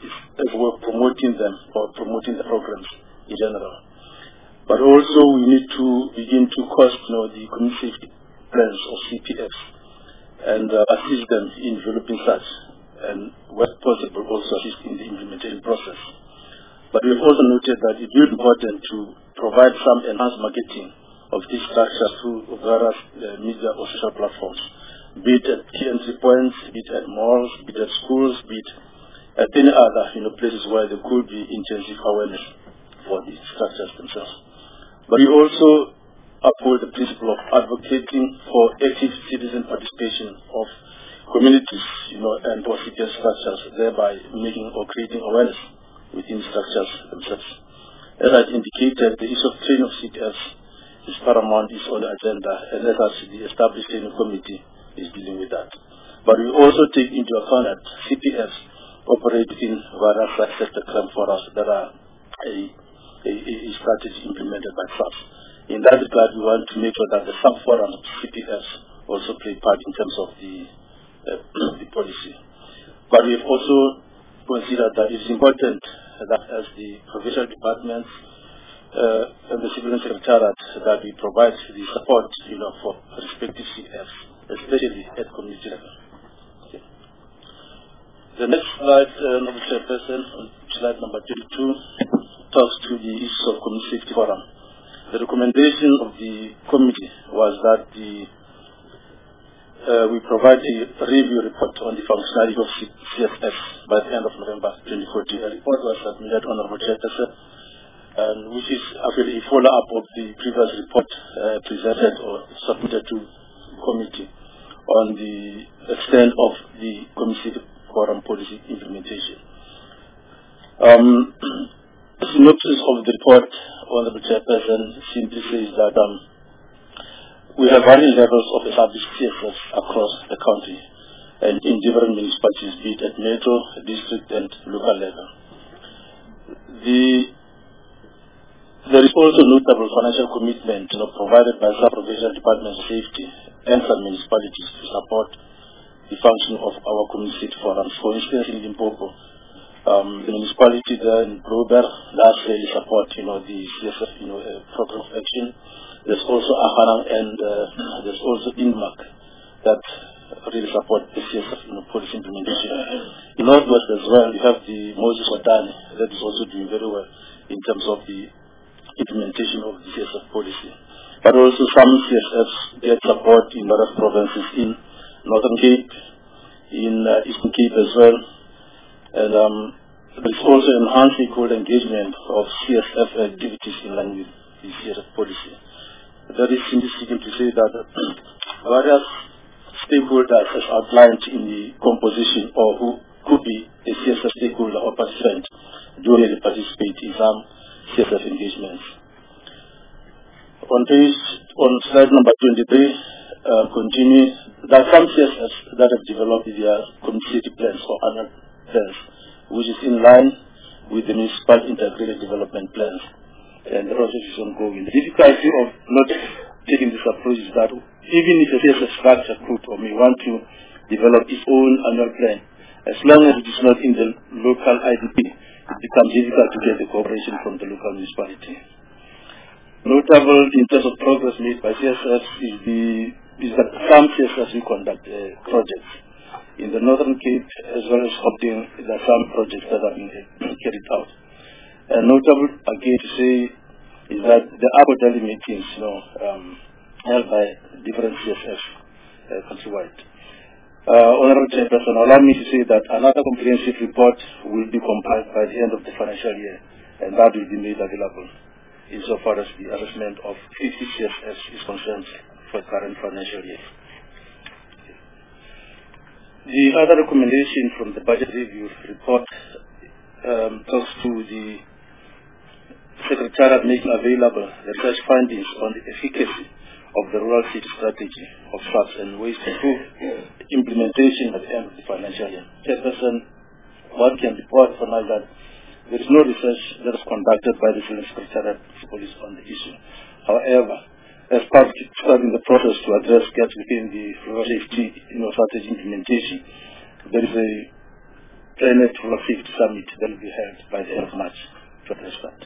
as a way of promoting them or promoting the programs in general. But also we need to begin to cost you know, the community safety plans or C P Fs and uh, assist them in developing such, and where possible also assist in the implementation process. But we have also noted that it is important to provide some enhanced marketing of these structures through various uh, media or social platforms, be it at key entry points, be it at malls, be it at schools, be it at any other you know, places where there could be intensive awareness for these structures themselves. But we also uphold the principle of advocating for active citizen participation of communities, you know, and or C P F structures, thereby making or creating awareness within structures themselves. As I indicated, the issue of training of C P Fs is paramount, is on the agenda, and as such, the established training committee is dealing with that. But we also take into account that C P Fs operate in various sector crime forums that are a, a, a strategy implemented by S A F. In that regard, we want to make sure that the sub-forums of C P Fs also play part in terms of the, uh, the policy. But we have also considered that it is important that as the provincial departments uh, and the civilian secretariat that we provide the support you know, for respective C P Fs, especially at community level. Okay. The next slide, uh, Mister Chairperson, slide number thirty-two, talks to the issue of community safety forum. The recommendation of the committee was that the, uh, we provide a review report on the functionality of C S F by the end of November twenty fourteen. A report was submitted on Honorable Chairperson, and which is actually a follow-up of the previous report uh, presented or submitted to the committee on the extent of the community forum policy implementation. Um, the synopsis of the report, Honorable Chairperson, simply says that um, we have varying levels of established C S Fs across the country and in different municipalities, be it at metro, district, and local level. The, there is also notable financial commitment you know, provided by some provincial departments of safety and some municipalities to support the function of our community forums. For instance, in Limpopo, Um, the municipality there in Brouwer, that's really support, you know, the C S F, you know, uh, program of action. There's also Ahanang and uh, there's also INMAC that really support the C S F, you know, policy implementation. In Northwest as well, you have the Moses Watani that is also doing very well in terms of the implementation of the C S F policy. But also some C S Fs get support in various provinces in Northern Cape, in uh, Eastern Cape as well. And um, there is also enhanced stakeholder engagement of C S F activities in line with the C S F policy. That is simply speaking to say that various stakeholders as outlined in the composition or who could be a C S F stakeholder or participant duly participate in some C S F engagements. On page, on slide number twenty-three, uh, continue, there are some C S Fs that have developed their community plans or annual plans, which is in line with the municipal integrated development plans, and the process is ongoing. The difficulty of not taking this approach is that even if a C S F structure could or may want to develop its own annual plan, as long as it is not in the local I D P, it becomes difficult to get the cooperation from the local municipality. Notable in terms of progress made by C S Fs is, the, is that some C S Fs will conduct uh, projects. In the Northern Cape, as well as Gauteng, there are some projects that are being carried out. And notable, again, to say is that the Abu meetings, you know, um, held by different C S Fs uh, countrywide. Uh, Honorable Chairperson, allow me to say that another comprehensive report will be compiled by the end of the financial year, and that will be made available insofar as the assessment of fifty C S Fs is concerned for the current financial year. The other recommendation from the budget review report um, talks to the Secretariat making available research findings on the efficacy of the rural city strategy of S A F and ways to improve implementation at the end of the financial year. Chairperson, what can be brought for now that there is no research that is conducted by the Secretariat of Police on the issue. However, as part of starting the process to address gaps within the rural safety you know, strategy implementation, there is a Climate Safety Summit that will be held by the end of March to address that.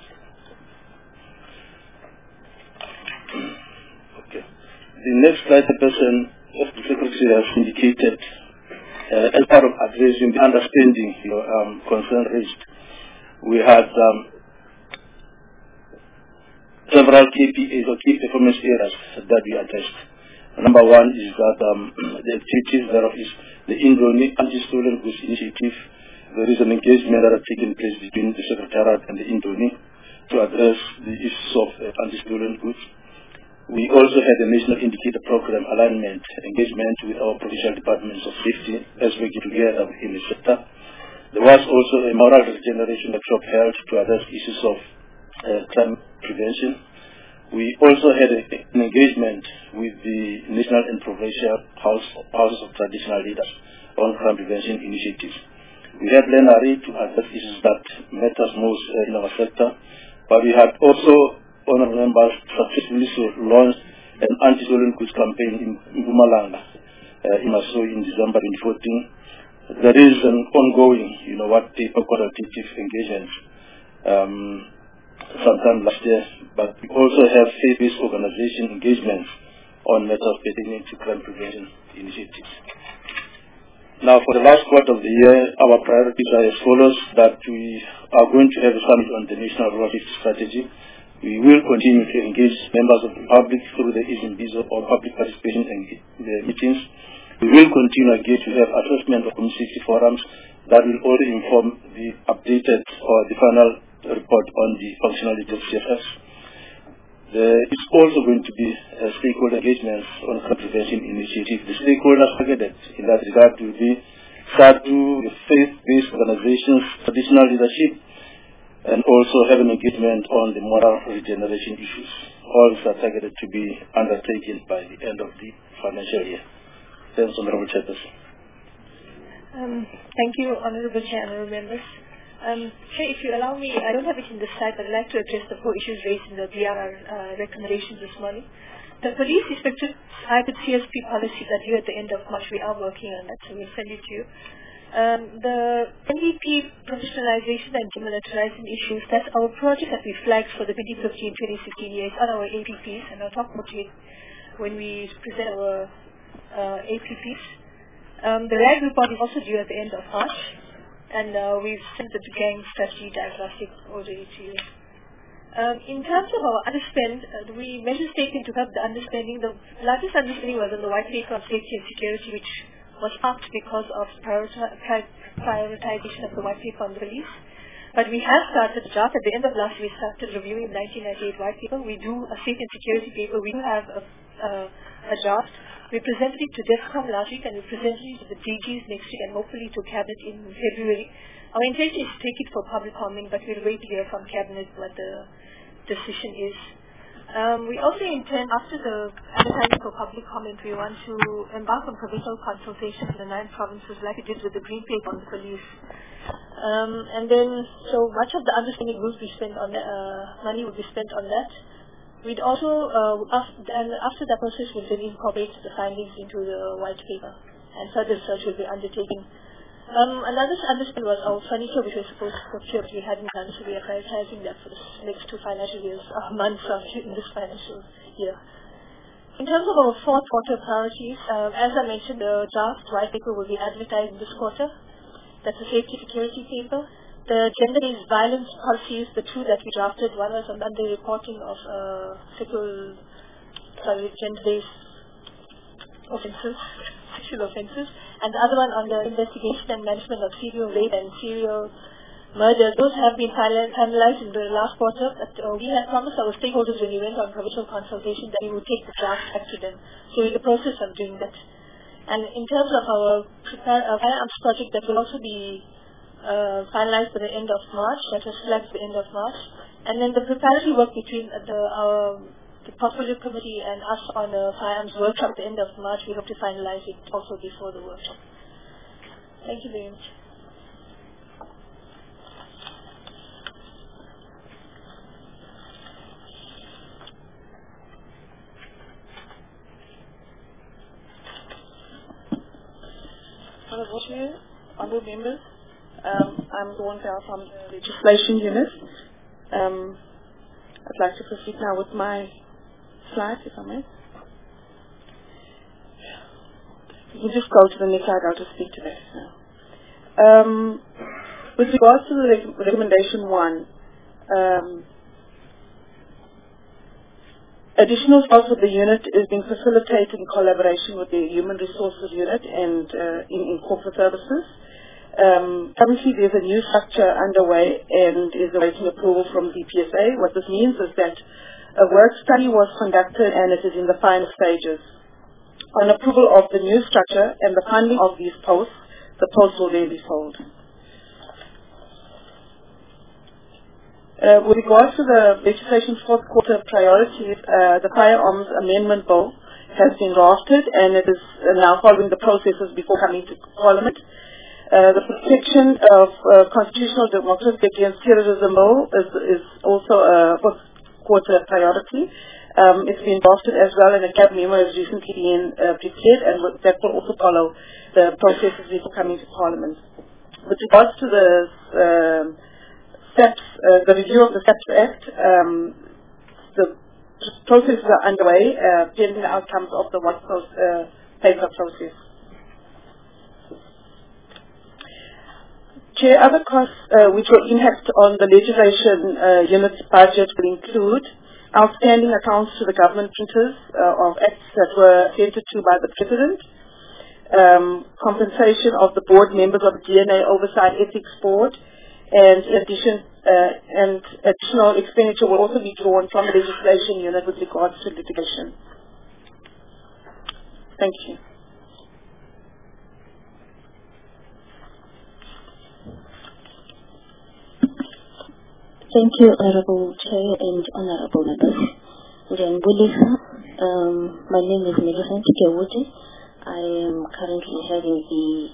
Okay. The next slide, the person of the Secretary has indicated uh, as part of addressing the understanding your um, concern raised. We had um, several K P As or key performance areas that we addressed. Number one is that um, the activities thereof is the Indoni Anti-Stolen Goods Initiative. There is an engagement that has taken place between the Secretariat and the Indoni to address the issues of uh, anti-stolen goods. We also had a National Indicator Program alignment engagement with our provincial departments of safety as we get together in the sector. There was also a moral regeneration workshop held to address issues of uh, crime prevention. We also had a, an engagement with the national and provincial house, houses of traditional leaders on crime prevention initiatives. We had plenary to address issues that matters most uh, in our sector, but we had also, honorable members, successfully launched an anti-stolen goods campaign in Mpumalanga, uh, in Maso in December twenty fourteen. There is an ongoing, you know, what they call qualitative engagement um, sometime last year, but we also have faith-based organization engagements on matters pertaining to crime prevention initiatives. Now, for the last quarter of the year, our priorities are as follows: that we are going to have a summit on the National Rural Safety Strategy. We will continue to engage members of the public through the Izimbizo or public participation in the meetings. We will continue again to have assessment of community safety forums that will also inform the updated or the final report on the functionality of C F S. There is also going to be a stakeholder engagement on crime prevention initiative. The stakeholders targeted in that regard will be S A D U, the faith-based organizations, traditional leadership, and also have an engagement on the moral regeneration issues. All these are targeted to be undertaken by the end of the financial year. Thanks, Honorable Chairperson. Um, thank you, Honorable Chair, Honorable Members. Um, Chair, if you allow me, I don't have it in the slide, but I'd like to address the four issues raised in the B R R uh, recommendations this morning. The police inspector hybrid C S P policy that due at the end of March, we are working on that, so we'll send it to you. Um, the N D P professionalization and demilitarization issues, that's our project that we flagged for the twenty fifteen twenty sixteen years on our A P Ps, and I'll talk about it when we present our uh, A P Ps. Um, the R A G report is also due at the end of March, and uh, we've sent the gang strategy diagnostic already to you. Um, in terms of our understand, uh, we measures taken to help the understanding. The largest understanding was in the white paper on safety and security, which was upped because of prioritization of the white paper on the police. But we have started the draft. At the end of last year, we started reviewing the nineteen ninety-eight white paper. We do a safety and security paper. We do have a, uh, a draft. We presented it to DEFCON last week, and we presented it to the D Gs next week, and hopefully to Cabinet in February. Our intention is to take it for public comment, but we'll wait to hear from Cabinet what the decision is. Um, we also intend, after the advertising for public comment, we want to embark on provincial consultation in the nine provinces, like we did with the Green Paper on the police. Um, and then, so much of the understanding will be spent on the, uh, money will be spent on that. We'd also, uh, after, and after that process, we'll then incorporate the findings into the white paper, and further research will be undertaken. Um, another understanding was our furniture, which was supposed to procure, but we hadn't done, so we are prioritizing that for the next two financial years, uh, months in this financial year. In terms of our fourth quarter priorities, uh, as I mentioned, the draft white paper will be advertised this quarter. That's the safety security paper. The gender-based violence policies, the two that we drafted, one was on under reporting of uh, sexual, sorry, gender-based offences, sexual offences, and the other one on the investigation and management of serial rape and serial murder. Those have been finalized in the last quarter, but uh, we had promised our stakeholders when we went on provincial consultation that we would take the draft back to them. So we're in the process of doing that. And in terms of our prepare, uh, firearms project, that will also be uh, finalized by the end of March, that was flagged by the end of March. And then the preparatory work between uh, the, our the portfolio committee and us on the firearms workshop at the end of March, we hope to finalize it also before the workshop. Thank you very much. Honorable Chair, honorable members, Um, I'm Dawn Bell from the Legislation Unit. Um, I'd like to proceed now with my slides, if I may. You can just go to the next slide. I'll just speak to this now. Um, with regards to the rec recommendation one, um, additional staff with the unit is being facilitated in collaboration with the Human Resources Unit and uh, in, in corporate services. Um, currently, there's a new structure underway and is awaiting approval from the P S A. What this means is that a work study was conducted and it is in the final stages. On approval of the new structure and the funding of these posts, the posts will then be sold. Uh, with regards to the legislation's fourth quarter priorities, uh, the Firearms Amendment Bill has been drafted and it is uh, now following the processes before coming to Parliament. Uh, the protection of uh, constitutional democracy against terrorism bill is, is also a fourth quarter priority. Um, it's been drafted as well, and a C A B memo has recently been uh, prepared, and that will also follow the processes before coming to Parliament. With regards to the uh, steps, uh, the review of the SAPS Act, um, the processes are underway, uh, pending the outcomes of the white uh, paper process. Chair, other costs uh, which will impact on the legislation uh, unit's budget will include outstanding accounts to the government printers uh, of acts that were entered to by the President, um, compensation of the board members of the D N A Oversight Ethics Board, and in addition, uh, and additional expenditure will also be drawn from the legislation unit with regards to litigation. Thank you. Thank you, Honorable Chair and Honorable Members. Um, my name is Millicent Kewuti. I am currently heading the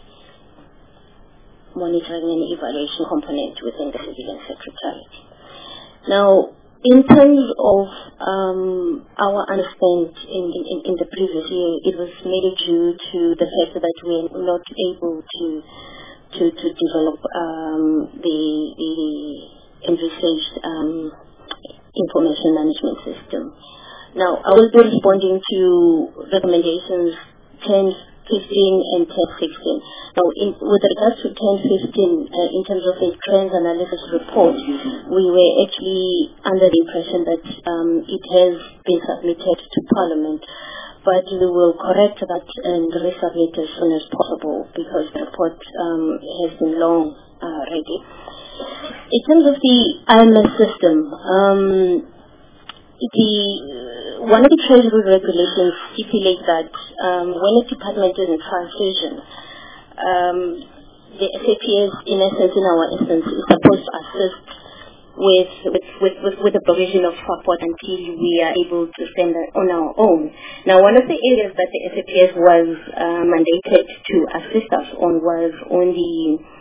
monitoring and evaluation component within the Civilian Secretariat. Now, in terms of um, our understanding in, in, in the previous year, it was mainly due to the fact that we were not able to to, to develop um, the, the envisaged um, information management system. Now, I will be responding to recommendations ten, fifteen, and ten, sixteen. Now, in, with regards to ten, fifteen, uh, in terms of a trends analysis report, we were actually under the impression that um, it has been submitted to Parliament, but we will correct that and resubmit as soon as possible because the report um, has been long uh, ready. In terms of the I M S system, um, the uh, one of the Treasury regulations stipulates that um, when a department is in transition, um, the S A P S, in essence, in our instance, is supposed to assist with with, with, with, with the provision of support until we are able to stand on our own. Now, one of the areas that the S A P S was uh, mandated to assist us on was on the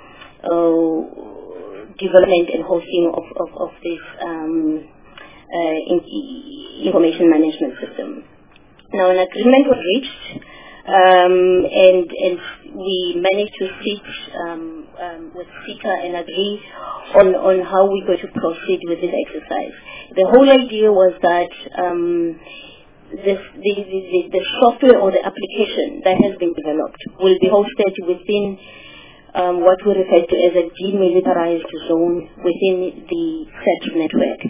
uh, development and hosting of, of, of this um, uh, in, information management system. Now, an agreement was reached, um, and, and we managed to sit um, um, with SICA and agree on, on how we're going to proceed with this exercise. The whole idea was that um, this, the, the, the software or the application that has been developed will be hosted within Um, what we refer to as a demilitarized zone within the S A T network.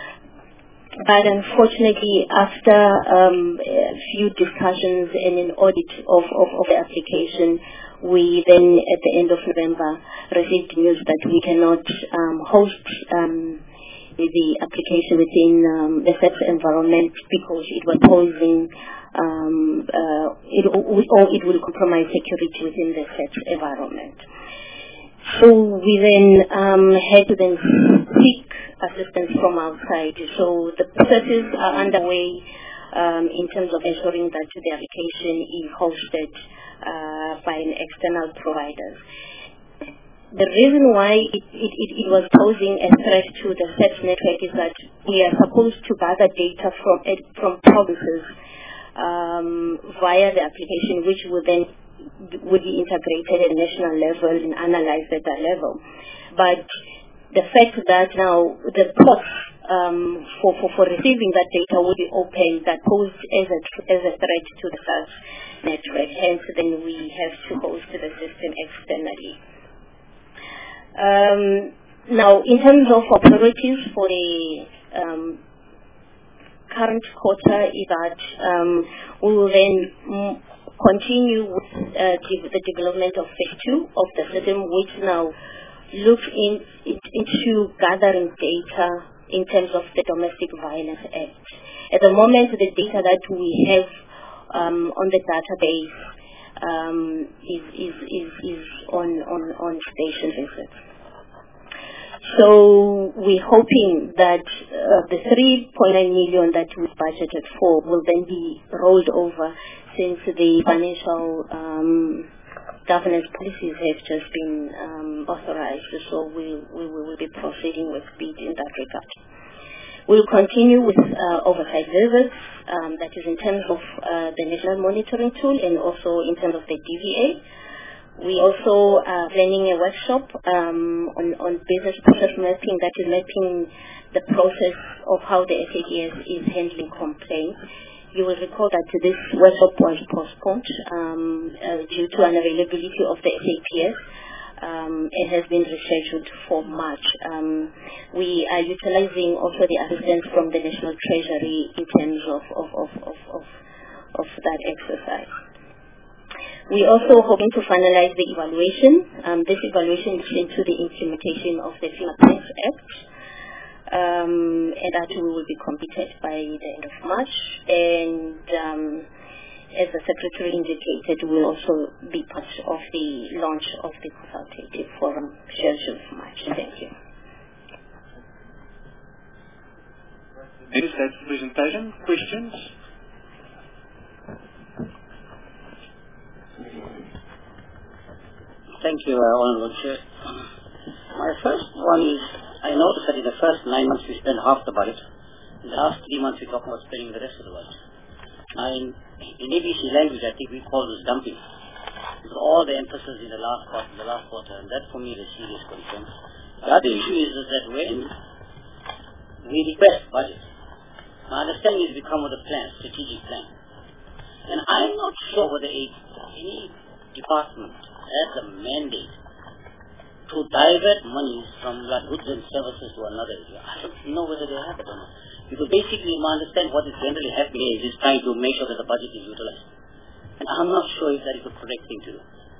But unfortunately, after um, a few discussions and an audit of, of, of the application, we then, at the end of November, received news that we cannot um, host um, the application within um, the S A T environment because it was posing Um, uh, it, or it will compromise security within the S A T environment. So we then um, had to then seek assistance from outside. So the processes are underway um, in terms of ensuring that the application is hosted uh, by an external provider. The reason why it, it, it, it was posing a threat to the S A T network is that we are supposed to gather data from, from provinces Um, via the application, which will then would be integrated at national level and analyzed at that level. But the fact that now the ports um, for, for, for receiving that data will be open, that posed as a, as a threat to the SARS network. Hence, then we have to host the system externally. Um, now, in terms of our priorities for the um, current quarter, is that um, we will then m continue with uh, de the development of phase two of the system, which now look in, in, into gathering data in terms of the Domestic Violence Act. At the moment, the data that we have um, on the database um, is, is, is, is on, on, on station visits. So we're hoping that uh, the three point nine million that we budgeted for will then be rolled over, since the financial um, governance policies have just been um, authorized. So we, we will be proceeding with speed in that regard. We'll continue with uh, oversight visits, um, that is in terms of uh, the National Monitoring Tool and also in terms of the D V A. We also are planning a workshop um, on, on business process mapping, that is mapping the process of how the S A P S is handling complaints. You will recall that this workshop was postponed um, uh, due to unavailability of the S A P S. Um, it has been rescheduled for March. Um, we are utilizing also the assistance from the National Treasury in terms of, of, of, of, of, of that exercise. We also hoping to finalize the evaluation. Um, this evaluation is into the implementation of the FinTech Act, um, and that will be completed by the end of March. And um, as the Secretary indicated, will also be part of the launch of the consultative forum scheduled for March. Thank you. Is that presentation? Questions? Thank you, uh, Honorable Chair. My first one is, I noticed that in the first nine months we spent half the budget. In the last three months we talk about spending the rest of the budget. Now in, in A B C language, I think we call this dumping. It's all the emphasis in the last quarter, the last quarter, and that for me is a serious concern. The other issue is, is that when we request budget, my understanding is we come with a plan, strategic plan. And I'm not sure whether a, any department has a mandate to divert money from like goods and services to another area. I don't know whether they have it or not. Because basically, I understand what is generally happening is just trying to make sure that the budget is utilized. And I'm not sure if that is the correct thing to do.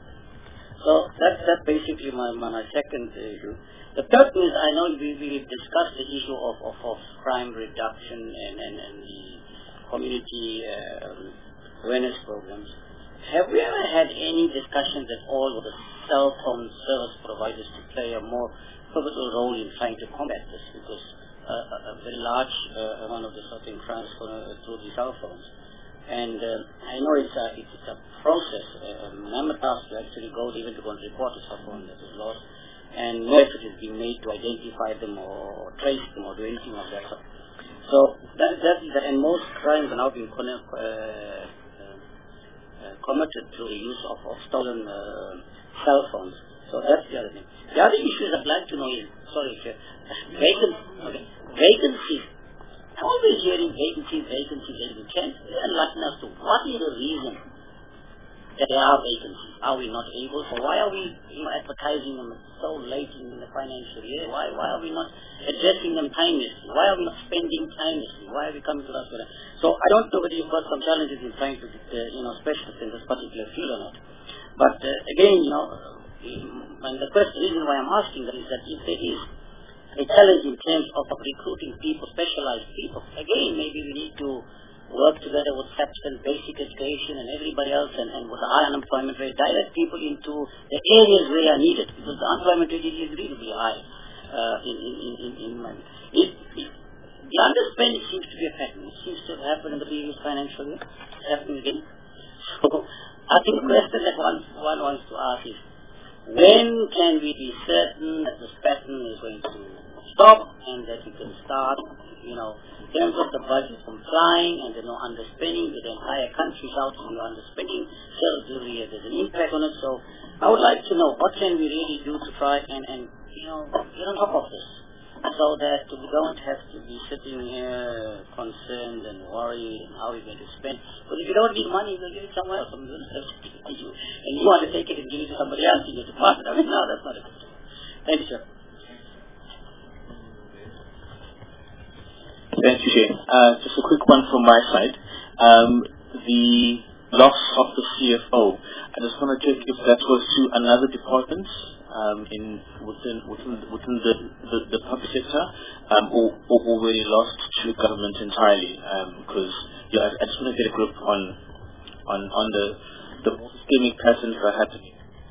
So that's, that's basically my, my, my second issue. The third is, I know we, we discussed the issue of, of, of crime reduction and, and, and the community uh, awareness programs. Have we ever had any discussions at all with the cell phone service providers to play a more pivotal role in trying to combat this? Because uh, a, a very large uh, amount of the certain crimes go through the cell phones. And uh, I know it's a, it's, it's a process, a mammoth task to actually go even to go and report a cell phone that is lost. And no effort is being made to identify them or, or trace them or do anything of that sort. So that, that is that, and most crimes are now being connect, uh, Uh, committed through the use of, of stolen uh, cell phones. So that's the other thing. The other issue I'd like to know is, sorry, Chair, vacancies. Okay. Vacancies. I'm always hearing vacancies, vacancies, vacancies. Can you enlighten us to what is the reason that there are vacancies? Are we not able? So why are we you know, advertising them so late in the financial year? Why why are we not addressing them timelessly? Why are we not spending timelessly? Why are we coming to us with that? So I don't know whether you've got some challenges in trying to uh, you know specialists in this particular field or not. But uh, again, you know, and the first reason why I'm asking that is that if there is a challenge in terms of recruiting people, specialized people, again maybe we need to work together with SAPS and basic education and everybody else, and, and with the high unemployment rate, direct people into the areas where they are needed, because the unemployment rate is reasonably high uh, in, in, in, in, in money. It, it, the underspending seems to be a pattern. It seems to have happened in the previous financial year. It's happening again. So I think the question that one, one wants to ask is, when can we be certain that this pattern is going to stop and that we can start, you know, in terms of the budget complying and there's no underspending, the entire country is out in the underspending, so there's an impact feedback on it. So I would like to know what can we really do to try and, and you know, get on top of this, so that we don't have to be sitting here concerned and worried and how we're going to spend. But if you don't need money, you'll give it somewhere else. I'm going to give you, and you want to take it and give it to somebody else in your department. I mean, no, that's not a good thing. Thank you, sir. Thank you, Shane. Uh, just a quick one from my side. Um, the loss of the C F O, I just want to check if that was to another department um, in within within within the, the, the public sector, um, or, or, or were you lost to government entirely? Because um, yeah, I, I just want to get a grip on on on the the more systemic patterns that are happening.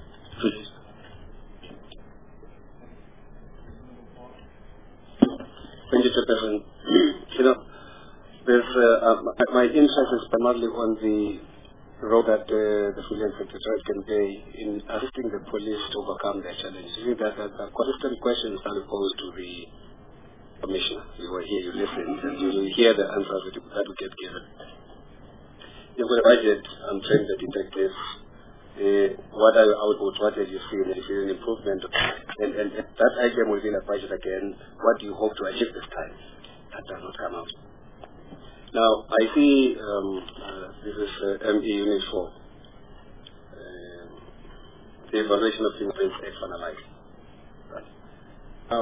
Thank you, Chairperson. You know, there's, uh, uh, my interest is primarily on the role that uh, the Civilian Secretariat can play in assisting the police to overcome their challenge. You see that, that, that consistent questions that we pose to the Commissioner. You were here, you listened, and you will hear the answers that, that we get given. You've got a budget, I'm training the detectives. Uh, what are your outputs? What have you seen? Have you seen an improvement? And, and, and that item within a budget again, what do you hope to achieve this time? That does not come out. Now, I see um, uh, this is uh, M E Unit four, uh, the evaluation of fingerprints X analyzed. Right. Now,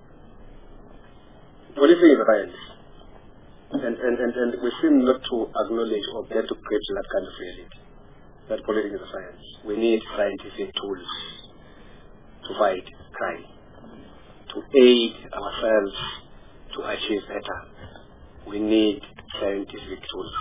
policing is science, and, and, and, and we seem not to acknowledge or get to grips with that kind of reality. That policing is a science. We need scientific tools to fight crime, to aid ourselves to achieve better. We need scientific tools.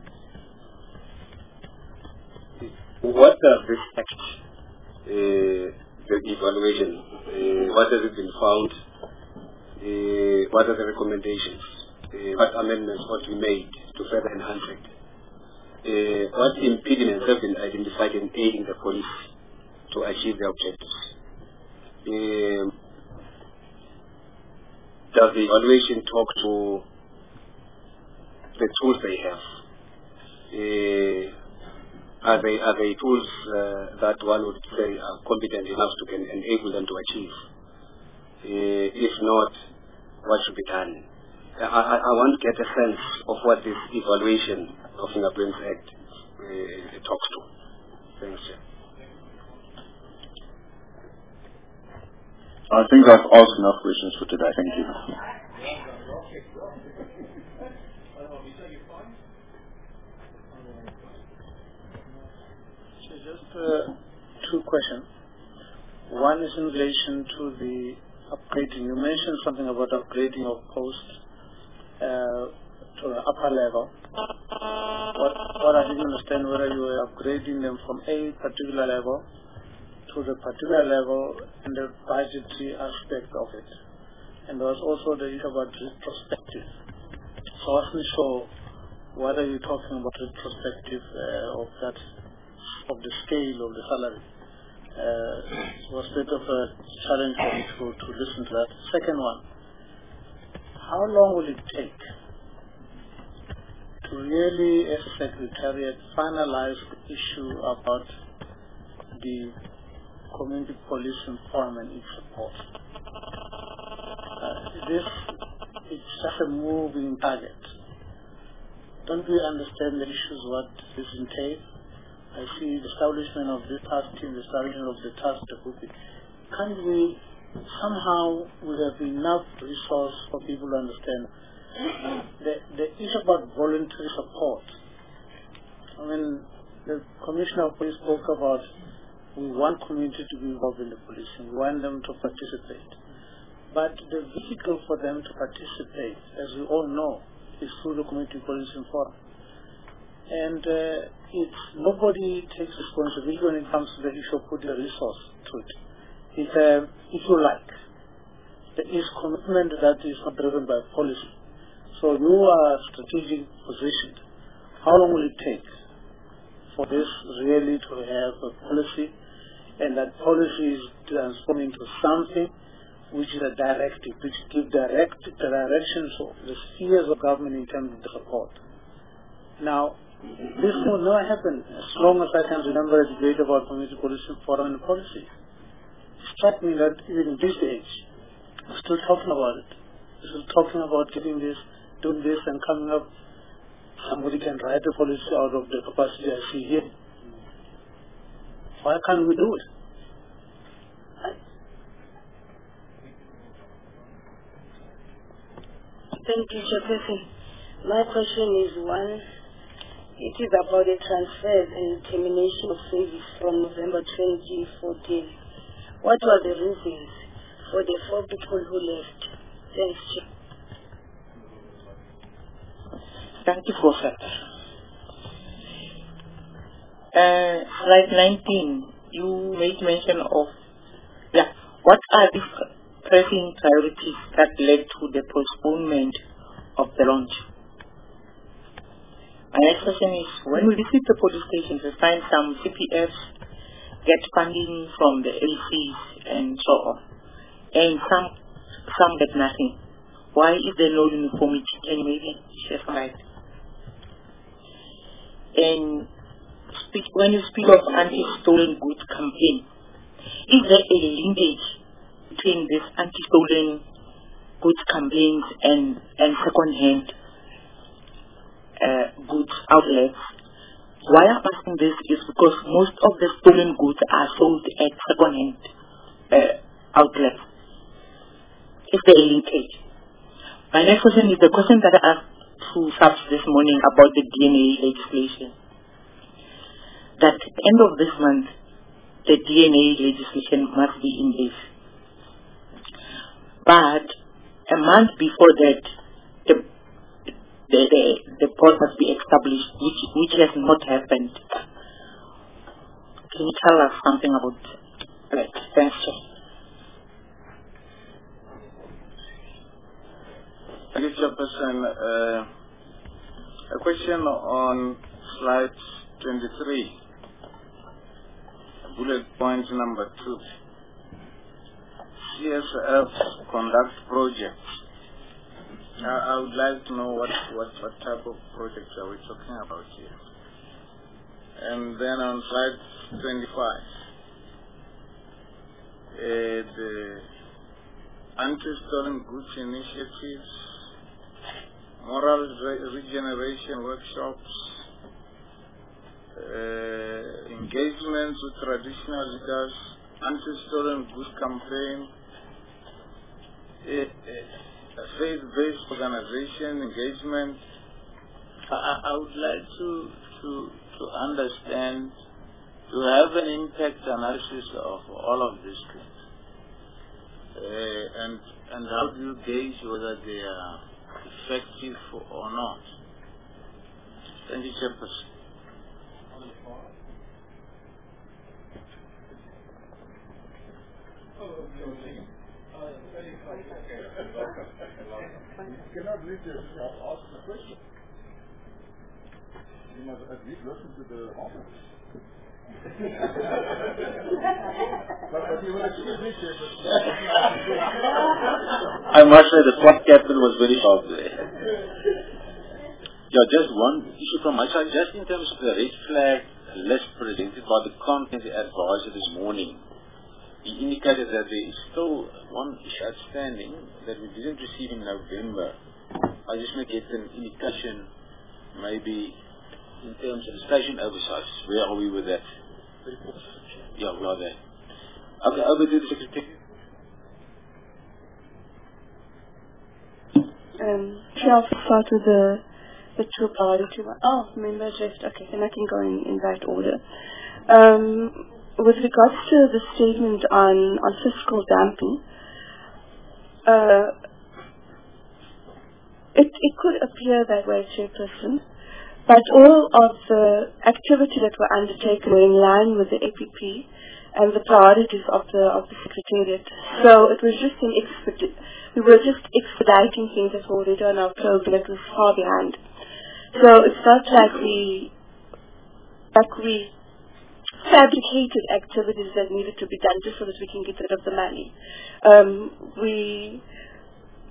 What does this act, uh, the evaluation, uh, what has it been found, uh, what are the recommendations, uh, what amendments ought to be made to further enhance it? Uh, what impediments have been identified in aiding the police to achieve their objectives? Uh, does the evaluation talk to the tools they have? Uh, are they are they tools uh, that one would say are competent enough to can enable them to achieve? Uh, if not, what should be done? I, I, I want to get a sense of what this evaluation of Fingerprints Act uh, talks to. Thanks, sir. I think I've asked enough questions for today. Thank you. So just uh, two questions. One is in relation to the upgrading. You mentioned something about upgrading of posts uh, to the upper level. What, what I didn't understand whether you were upgrading them from a particular level to the particular level and the budgetary aspect of it. And there was also the issue about retrospective. So I wasn't sure what are you talking about retrospective uh, of that, of the scale of the salary. Uh, it was a bit of a challenge for me to, to listen to that. Second one, how long will it take to really, as a secretariat, finalize the issue about the community police empowerment in support? Uh, this is just a moving target. Don't we understand the issues what this entails? I see the establishment of this task team, the establishment of the task group. Can't we somehow, we have enough resource for people to understand the, the issue about voluntary support? I mean, the Commissioner of Police spoke about we want community to be involved in the policing, we want them to participate. But the vehicle for them to participate, as we all know, is through the Community Policing Forum. And uh, it's, nobody takes responsibility when it comes to the issue of putting a resource to it. It's, uh, if you like, there is commitment that is not driven by policy. So you are strategic positioned. How long will it take for this really to have a policy, and that policy is transformed into something which is a directive, which gives direct the directions of the spheres of government in terms of the support? Now, This will never happen as long as I can remember a debate about community policy, foreign policy. It struck me that even in this age, we're still talking about it. We're still talking about getting this, doing this and coming up. Somebody can write a policy out of the capacity I see here. Why can't we do it? Thank you, Chairperson. My question is one, it is about the transfers and termination of service from November twenty fourteen. What were the reasons for the four people who left? Thanks, Chair. Thank you for that. Uh, slide nineteen, you made mention of, yeah, what are the pressing priorities that led to the postponement of the launch? My next question is, when we visit the police stations, we find some C P Fs get funding from the L Cs and so on, and some some get nothing. Why is there no uniformity? Can you maybe share some light? And speak, when you speak of anti-stolen goods campaign, is there a linkage between this anti-stolen goods campaigns and, and second-hand uh, goods outlets? Why I'm asking this is because most of the stolen goods are sold at second-hand uh, outlets. Is there a linkage? My next question is the question that I asked to Subs this morning about the D N A legislation. That at the end of this month, the D N A legislation must be in place. But a month before that, the the the, the board must be established, which which has not happened. Can you tell us something about that? Thanks, sir. Thank you, Chairperson. Uh, a question on slide twenty-three, bullet point number two. C S F conduct projects. I, I would like to know what, what, what type of projects are we talking about here. And then on slide twenty-five, uh, the anti-stolen goods initiatives, moral re regeneration workshops, uh, engagements with traditional leaders, anti-stolen goods campaign, a, a faith-based organization engagement. I, I would like to, to, to understand, to have an impact analysis of all of these things. Uh, and, and how do you gauge whether they are effective or not? Thank you, Chairperson. You cannot leave this without asking a question. You must at least listen to the answer. but, but you will excuse me, I must say the plot captain was very sharp there. Yeah, just one issue from my side, just in terms of the red flag list presented by the content advisor this morning. He indicated that there is still one issue outstanding that we didn't receive in November. I just want to get an indication, maybe in terms of station oversights, where are we with that? Yeah, we are there. Okay, over to the Secretary. Um, shall I start with the, the two priority one? Oh, member just, okay, then I can go in, in that order. Um, with regards to the statement on, on fiscal dumping, uh, it, it could appear that way, Chairperson, but all of the activity that were undertaken were in line with the A P P and the priorities of the of the Secretariat. So it was just an expedi- we were just expediting things that were already on our program that was far behind. So it's not like we like we fabricated activities that needed to be done just so that we can get rid of the money. Um, we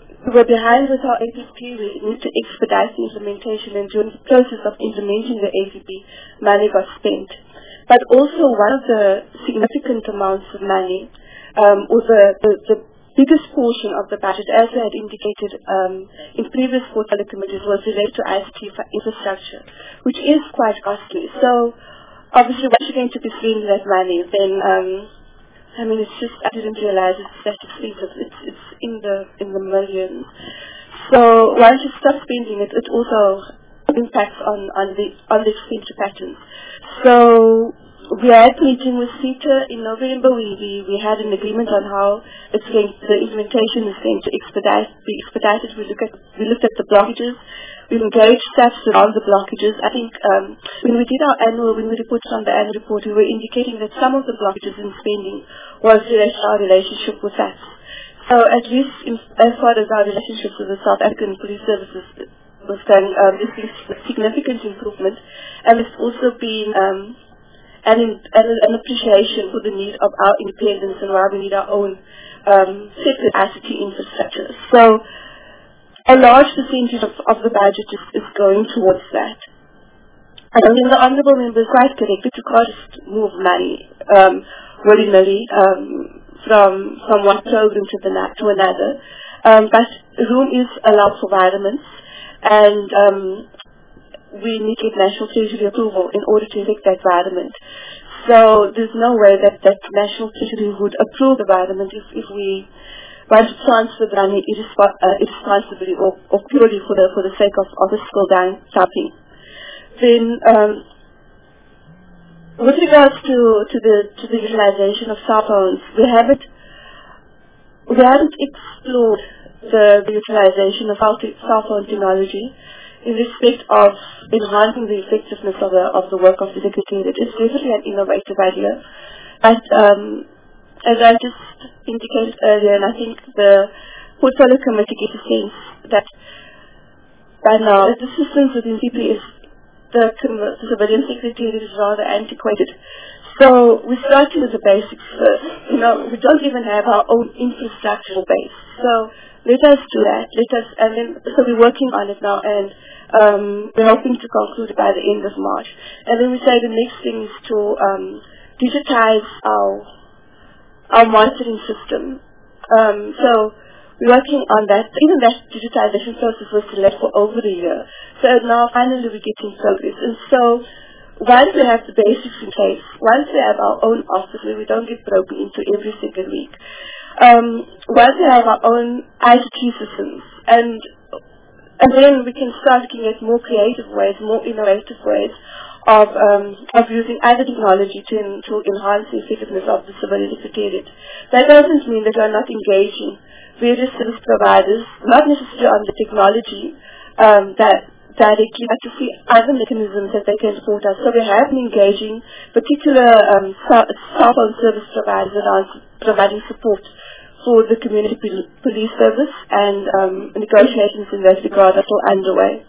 we were behind with our A P P. We need to expedite the implementation, and during the process of implementing the A P P, money got spent. But also one of the significant amounts of money, um, or the, the, the biggest portion of the budget, as I had indicated um, in previous portfolio committees, was related to I C T infrastructure, which is quite costly. So obviously once you're going to be spending that money, then um, I mean, it's just, I didn't realize it's that expensive. It's, it's in the, in the millions. So once you stop spending it, it also impacts on, on the, on the expenditure patterns. So we had a meeting with CETA in November. We, we, we had an agreement on how it's going, the implementation is going to expedite, be expedited. We look at, we looked at the blockages. We engaged staff around the blockages. I think um, when we did our annual, when we reported on the annual report, we were indicating that some of the blockages in spending was related to our relationship with S A T. So at least in, as far as our relationship with the South African Police Services was done, um, there's been significant improvement, and it's also been um, an, an, an appreciation for the need of our independence and why we need our own um, separate I C T infrastructure. So a large percentage of, of the budget is, is going towards that. And I mean, the Honourable Member is quite correct. You can't just move money um, willy-nilly um, from, from one program to, the to another. Um, but room is allowed for vitamins, and um, we need to get National Treasury approval in order to effect that vitamin. So there's no way that, that National Treasury would approve the vitamin if, if we want to transfer the money irresp uh, irresponsibly or, or purely for the for the sake of, of fiscal dumping. Then, um, with regards to, to the to the utilization of cell phones, we haven't we haven't explored the, the utilization of cell phone technology in respect of enhancing the effectiveness of the of the work of the Secretariat. It's definitely an innovative idea, but um, as I just indicated earlier, and I think the Portfolio Committee gets a sense that by now the systems within C P S, the, the Civilian Secretariat is rather antiquated. So we're starting with the basics first. You know, we don't even have our own infrastructural base. So let us do that. Let us, and then, so we're working on it now, and um, we're hoping to conclude by the end of March. And then we say the next thing is to um, digitize our our monitoring system. Um, so we're working on that. Even that digitization process was delayed for over a year. So now finally we're getting progress. And so once we have the basics in place, once we have our own office where we don't get broken into every single week, um, once we have our own I C T systems, and and then we can start looking at more creative ways, more innovative ways of um, of using other technology to, to enhance the effectiveness of the Civilian Secretariat. That doesn't mean that we are not engaging various service providers, not necessarily on the technology um, that directly, but to see other mechanisms that they can support us. So we have been engaging particular um, cell phone service providers around providing support for the community police service, and um, negotiations in that regard are still underway.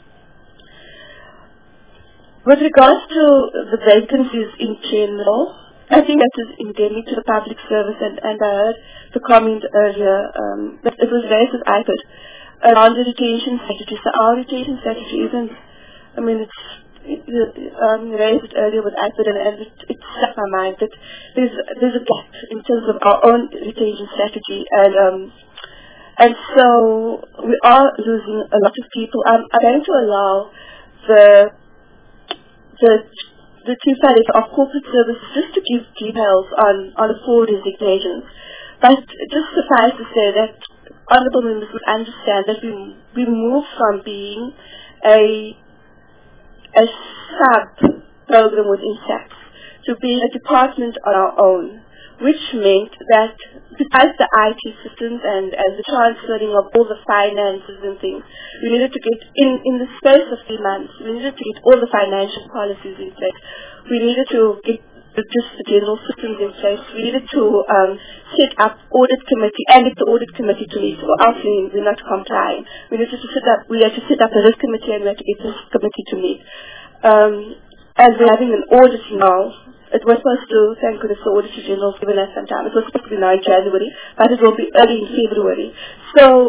With regards to the vacancies in general, I think that is endemic to the public service, and, and I heard the comment earlier um, that it was raised with I P I D around the retention strategy. So our retention strategy isn't, I mean, it's it, um, raised earlier with I P I D, and, and it, it struck my mind that there's, there's a gap in terms of our own retention strategy, and um, and so we are losing a lot of people. I'm, I'm going to allow the the the Chief Director of Corporate Services just to give details on, on the four resignations. But just suffice to say that honourable members would understand that we we moved from being a a sub program within S A C to being a department on our own, which meant that besides the I T systems and, and the transferring of all the finances and things, we needed to get, in, in the space of three months, we needed to get all the financial policies in place. We needed to get the, just the general systems in place. We needed to um, set up audit committee and get the audit committee to meet, or else we, we're not complying. We needed to set up, we had to set up a risk committee, and we had to get the risk committee to meet. Um, and we're having an audit now. It was supposed to, thank goodness, the Auditor General has given us some time. It was supposed to be now in January, but it will be early in February. So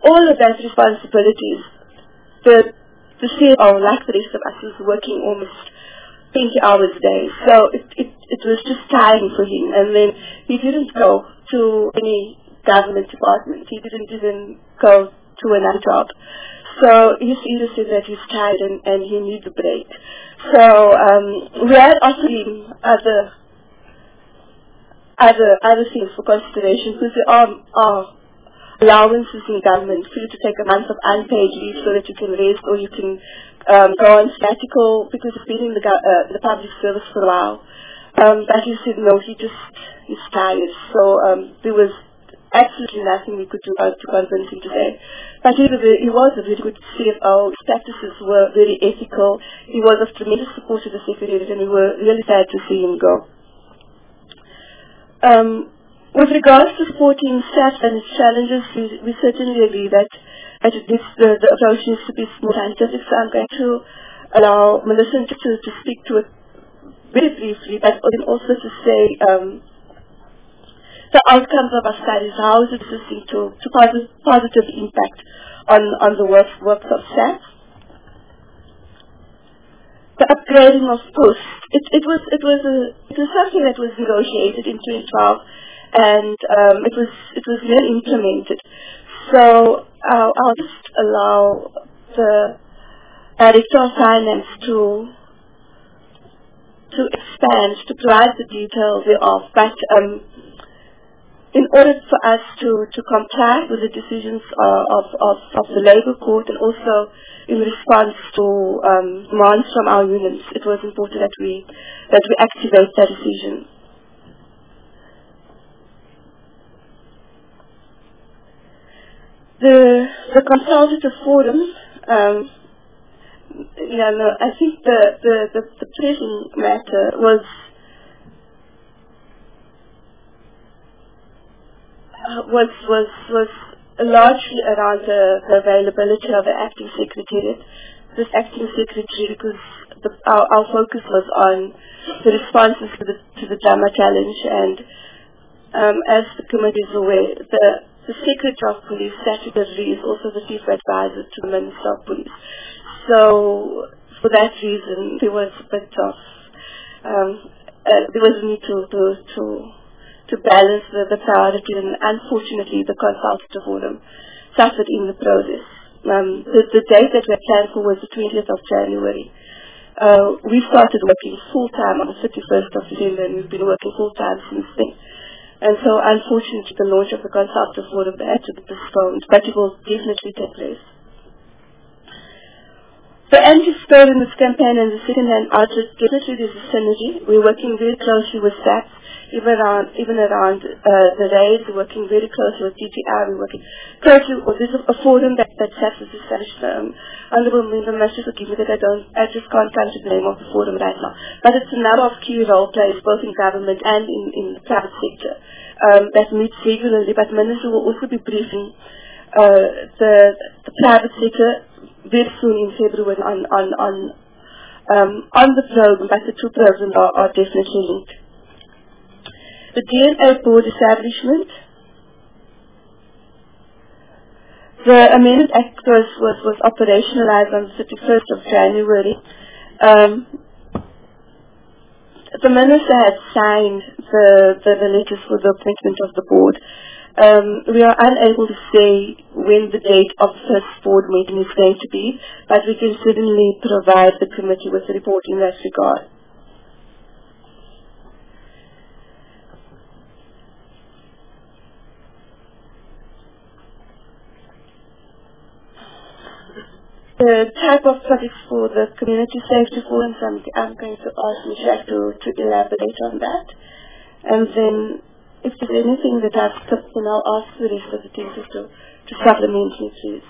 all of that responsibilities, the, the C F O, like the rest of us, was working almost twenty hours a day. So it, it, it was just tiring for him. And then he didn't go to any government department. He didn't even go to another job. So he just said that he's tired and, and he needs a break. So um, we had offered him other, other, other things for consideration, because there are, are allowances in government for you to take a month of unpaid leave so that you can rest, or you can um, go on sabbatical because you've been in the, uh, the public service for a while. Um, but he said no, he just is tired. So um, there was absolutely nothing we could do uh, to convince him to stay. But he was, a, he was a very good C F O. His practices were very ethical. He was of tremendous support to the Secretariat, and we were really sad to see him go. Um, with regards to supporting staff and its challenges, we, we certainly agree that at this, the, the approach needs to be more scientific. So I'm going to allow Melissa to, to speak to it very briefly, but also to say um, the outcomes of our studies, how is it assisting to, to positive, positive impact on, on the work, works of staff. The upgrading of posts. It, it was it was a it was something that was negotiated in twenty twelve, and um, it was it was then implemented. So I'll, I'll just allow the Director of Finance to to expand, to provide the details thereof. But um, in order for us to, to comply with the decisions uh, of, of, of the Labour Court, and also in response to um, demands from our unions, it was important that we that we activate that decision. The the consultative forum, um, yeah, no, I think the the the, the present matter was. Uh, was was was largely around the, the availability of the acting secretariat. This acting secretary, because the, our, our focus was on the responses to the to the drama challenge, and um, as the committee is aware, the the Secretary of Police statutory is also the chief advisor to the Minister of Police. So for that reason, there was a bit of um, uh, there was a need to to. to to balance the, the priority, and unfortunately the consultative forum suffered in the process. Um, the, the date that we had planned for was the twentieth of January. Uh, we started working full-time on the thirty-first of December, and we've been working full-time since then. And so unfortunately the launch of the consultative forum had to be postponed, but it will definitely take place. The anti-stolen campaign and the second-hand outlet, definitely there's a synergy. We're working very closely with S A P. Even around, even around uh, the raids, we're working very closely with D T R. We're working closely with this a forum that that S A P has established. Um, Honourable Member must just forgive me that I don't, I just can't come to the name of the forum right now. But it's a number of key role players, both in government and in, in the private sector, um, that meets regularly. But Minister will also be briefing uh, the the private sector very soon in February on on on um, on the program. But the two programs are, are definitely linked. The D N A board establishment. The amended act was, was, was operationalized on the thirty-first of January. Um, the minister had signed the, the, the letters for the appointment of the board. Um, we are unable to say when the date of the first board meeting is going to be, but we can certainly provide the committee with a report in that regard. The type of projects for the community safety forums, I'm, I'm going to ask Michelle to, to elaborate on that. And then if there's anything that I've skipped, then I'll ask the rest of the team to, to supplement me, please.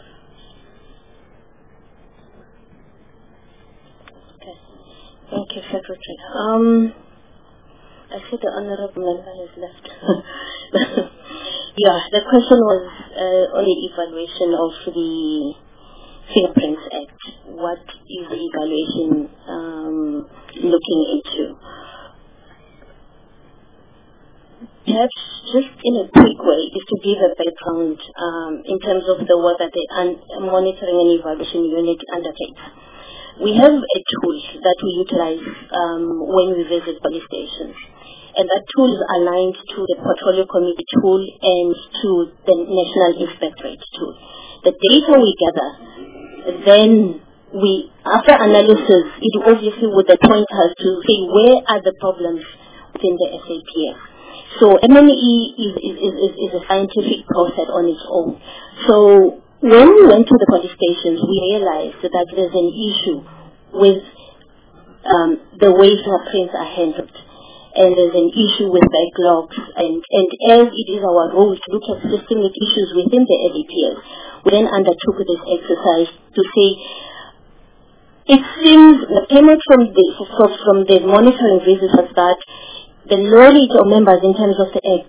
Okay. Thank you, Secretary. Um, I see the Honourable Member has left. Yeah, the question was uh, on the evaluation of the Fingerprints Act. What is the evaluation um, looking into? perhaps just in a quick way is to give a background um, in terms of the work that the un- monitoring and evaluation unit undertakes. We have a tool that we utilize um, when we visit police stations, and that tool is aligned to the Portfolio Committee tool and to the National Inspectorate tool. The data we gather, then we, after analysis, it obviously would point us to say where are the problems within the S A P F. So M M E is, is, is, is a scientific process on its own. So when we went to the police stations, we realized that there's an issue with um, the way fingerprints are handled. And there's an issue with backlogs. And, and as it is our role to look at systemic issues within the L A P S, we then undertook this exercise to say, it seems what came out from the, from, from the monitoring visits was that the knowledge of members in terms of the Act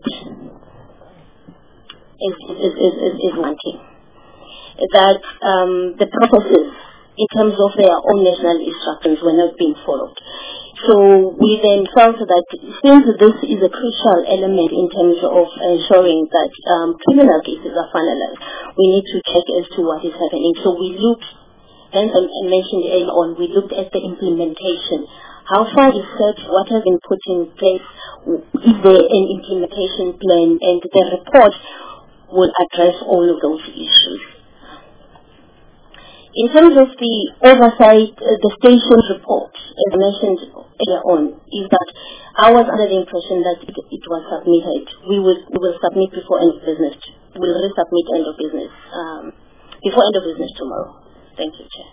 is, is, is, is, is wanting. That um, the processes in terms of their own national instructions were not being followed. So we then felt that since this is a crucial element in terms of ensuring that um, criminal cases are finalized, we need to check as to what is happening. So we looked, and I mentioned earlier on, we looked at the implementation. How far is set? What has been put in place? Is there an implementation plan? And the report will address all of those issues. In terms of the oversight, uh, the station's report, as I mentioned earlier on, is that I was under the impression that it, it was submitted. We will, we will submit before end of business. We will resubmit end of business, um, before end of business tomorrow. Thank you, Chair.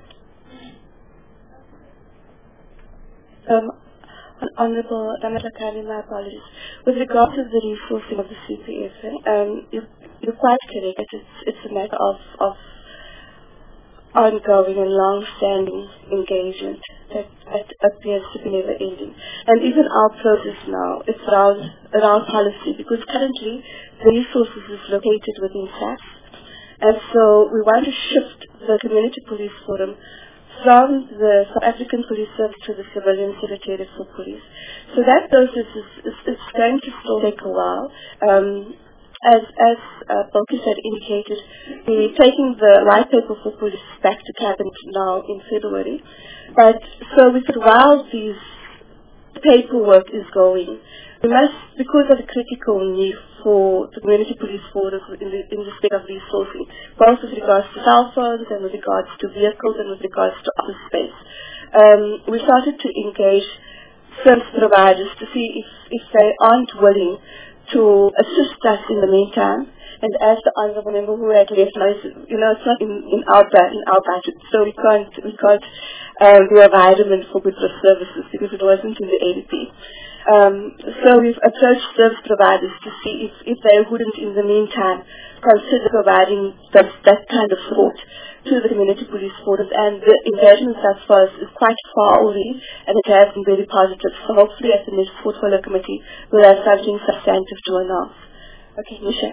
Um, Honorable Damela Kali, my apologies. With regard to the resourcing of the C P F, um, you, you're quite correct. It's, it's a matter of, of ongoing and long-standing engagement that, that appears to be never ending. And even our process now, it's around, around policy, because currently the resources is located within S A F. And so we want to shift the Community Police Forum from the South African Police Service to the Civilian Secretariat for Police. So that process is, is, is going to still take a while. Um, as as uh, Boki had indicated, we're taking the white paper for police back to Cabinet now in February. But so we said, while these paperwork is going, we must, because of the critical need for the Community Police Force in the in respect of resourcing, both with regards to cell phones and with regards to vehicles and with regards to office space. Um, we started to engage service providers to see if, if they aren't willing to assist us in the meantime. And as the honourable member who had left knows, you know, it's not in, in our in our budget, so we can't we can't um, do a vitamin for good services because it wasn't in the A D P. Um, so we've approached service providers to see if, if they wouldn't in the meantime consider providing that, that kind of support to the Community Police Force, and the engagement thus far is quite far already, and it has been very positive. So hopefully at the next portfolio committee we'll have something substantive to announce. Okay, Misha.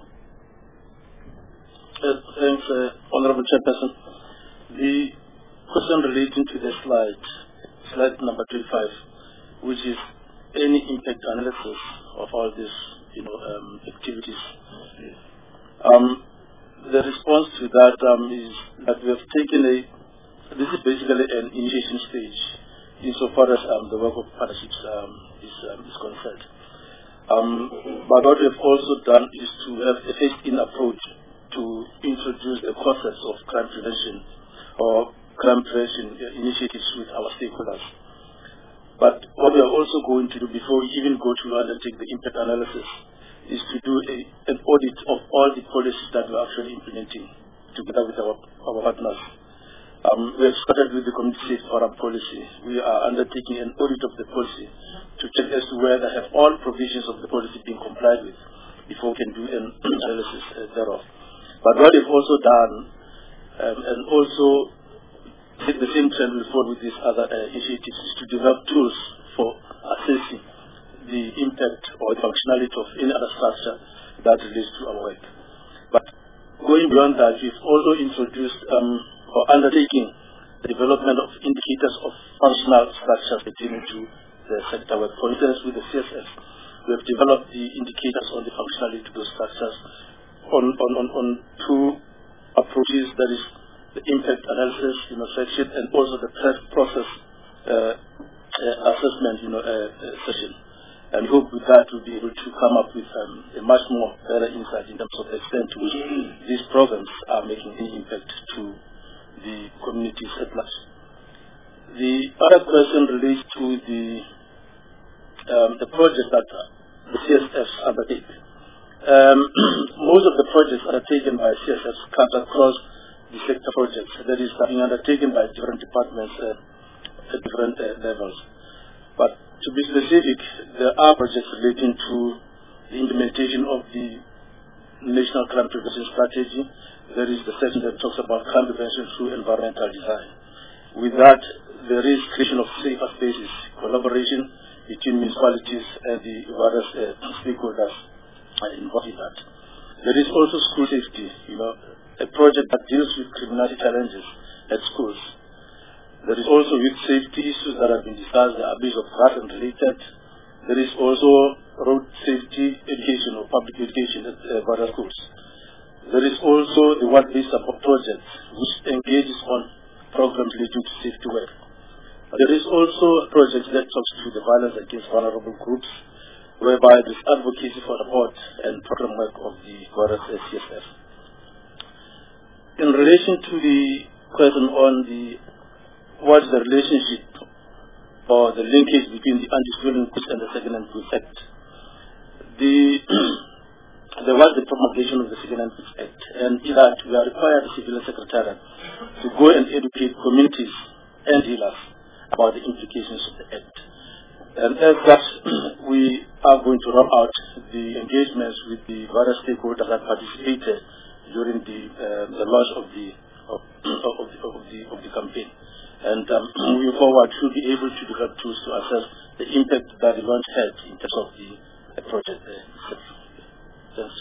Uh, thanks, uh, Honorable Chairperson. The question relating to the slide, slide number twenty-five, which is any impact analysis of all these, you know, um, activities. Um, the response to that um, is that we have taken a, this is basically an initiation stage insofar as um, the work of partnerships um, is, um, is concerned. Um, but what we have also done is to have a phased-in approach to introduce the concepts of crime prevention or crime prevention initiatives with our stakeholders. But what we are also going to do before we even go to undertake the impact analysis is to do a, an audit of all the policies that we're actually implementing together with our, our partners. Um, we have started with the Community Safe Forum policy. We are undertaking an audit of the policy to check as to whether have all provisions of the policy being complied with before we can do an analysis uh, thereof. But what we've also done, um, and also take the same trend forward with these other uh, initiatives, is to develop tools for assessing the impact or the functionality of any other structure that relates to our work. But going beyond that, we've also introduced um, or undertaking the development of indicators of functional structures pertaining to the sector work. For instance, with the C S S, we have developed the indicators on the functionality of those structures on, on, on, on two approaches, that is the impact analysis, you know, section, and also the threat process uh, uh, assessment, you know, uh, uh, session. And we hope with that we'll be able to come up with um, a much more better insight in terms of the extent to which these programs are making an impact to the communities at large. The other question relates to the um, the project that the C S Fs undertake. Um, most of the projects undertaken by C S Fs cut across the sector projects, that is being undertaken by different departments uh, at different uh, levels. But to be specific, there are projects relating to the implementation of the National Crime Prevention Strategy. There is the section that talks about crime prevention through environmental design. With that, there is creation of safer spaces, collaboration between municipalities and the various uh, stakeholders involved in that. There is also school safety, you know, a project that deals with criminality challenges at schools. There is also youth safety issues that have been discussed, the abuse of drugs and related. There is also road safety education or public education at uh, various schools. There is also the work-based support project, which engages on programs related to safety work. There is also a project that talks to the violence against vulnerable groups, whereby there is advocacy for support and program work of the various C S F. In relation to the question on the what's the relationship or the linkage between the Anti-Stolen Goods and the Second-Hand Goods Act, the there was the promulgation of the Second-Hand Goods Act, and in that we are required the Civil Secretariat to go and educate communities and dealers about the implications of the Act. And as such, we are going to roll out the engagements with the various stakeholders that participated during the uh, the launch of the of, of the of the of the campaign. And um, moving forward, should be able to develop tools to assess the impact that the launch had in terms of the uh, project. Uh, Thanks.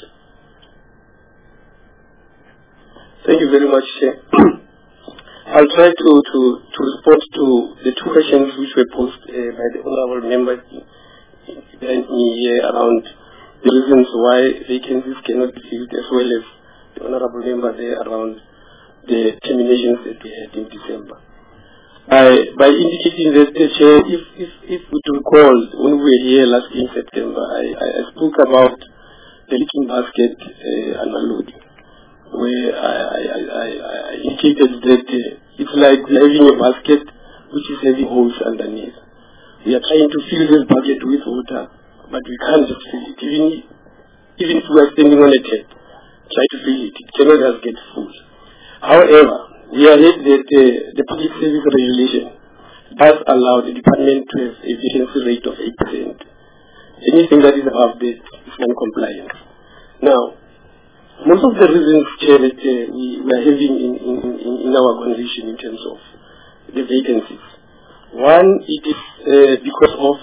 Thank you very much, Chair. I'll try to, to, to respond to the two questions which were posed uh, by the honorable member behind me here around the reasons why vacancies cannot be filled, as well as the honorable member there around the terminations that we had in December. By, by indicating that, uh, Chair, if, if, if we recall, when we were here last in September, I, I, I spoke about the leaking basket uh, analogy, where I, I, I, I indicated that uh, it's like having a basket which is having holes underneath. We are trying to fill this bucket with water, but we can't just fill it. Even, even if we are standing on a tap, try to fill it, it cannot just get full. However, we are heard that uh, the public service regulation does allow the department to have a vacancy rate of eight percent. Anything that is above that is non-compliant. Now, most of the reasons, Chair, that uh, we, we are having in, in, in, in our organization in terms of the vacancies. One, it is uh, because of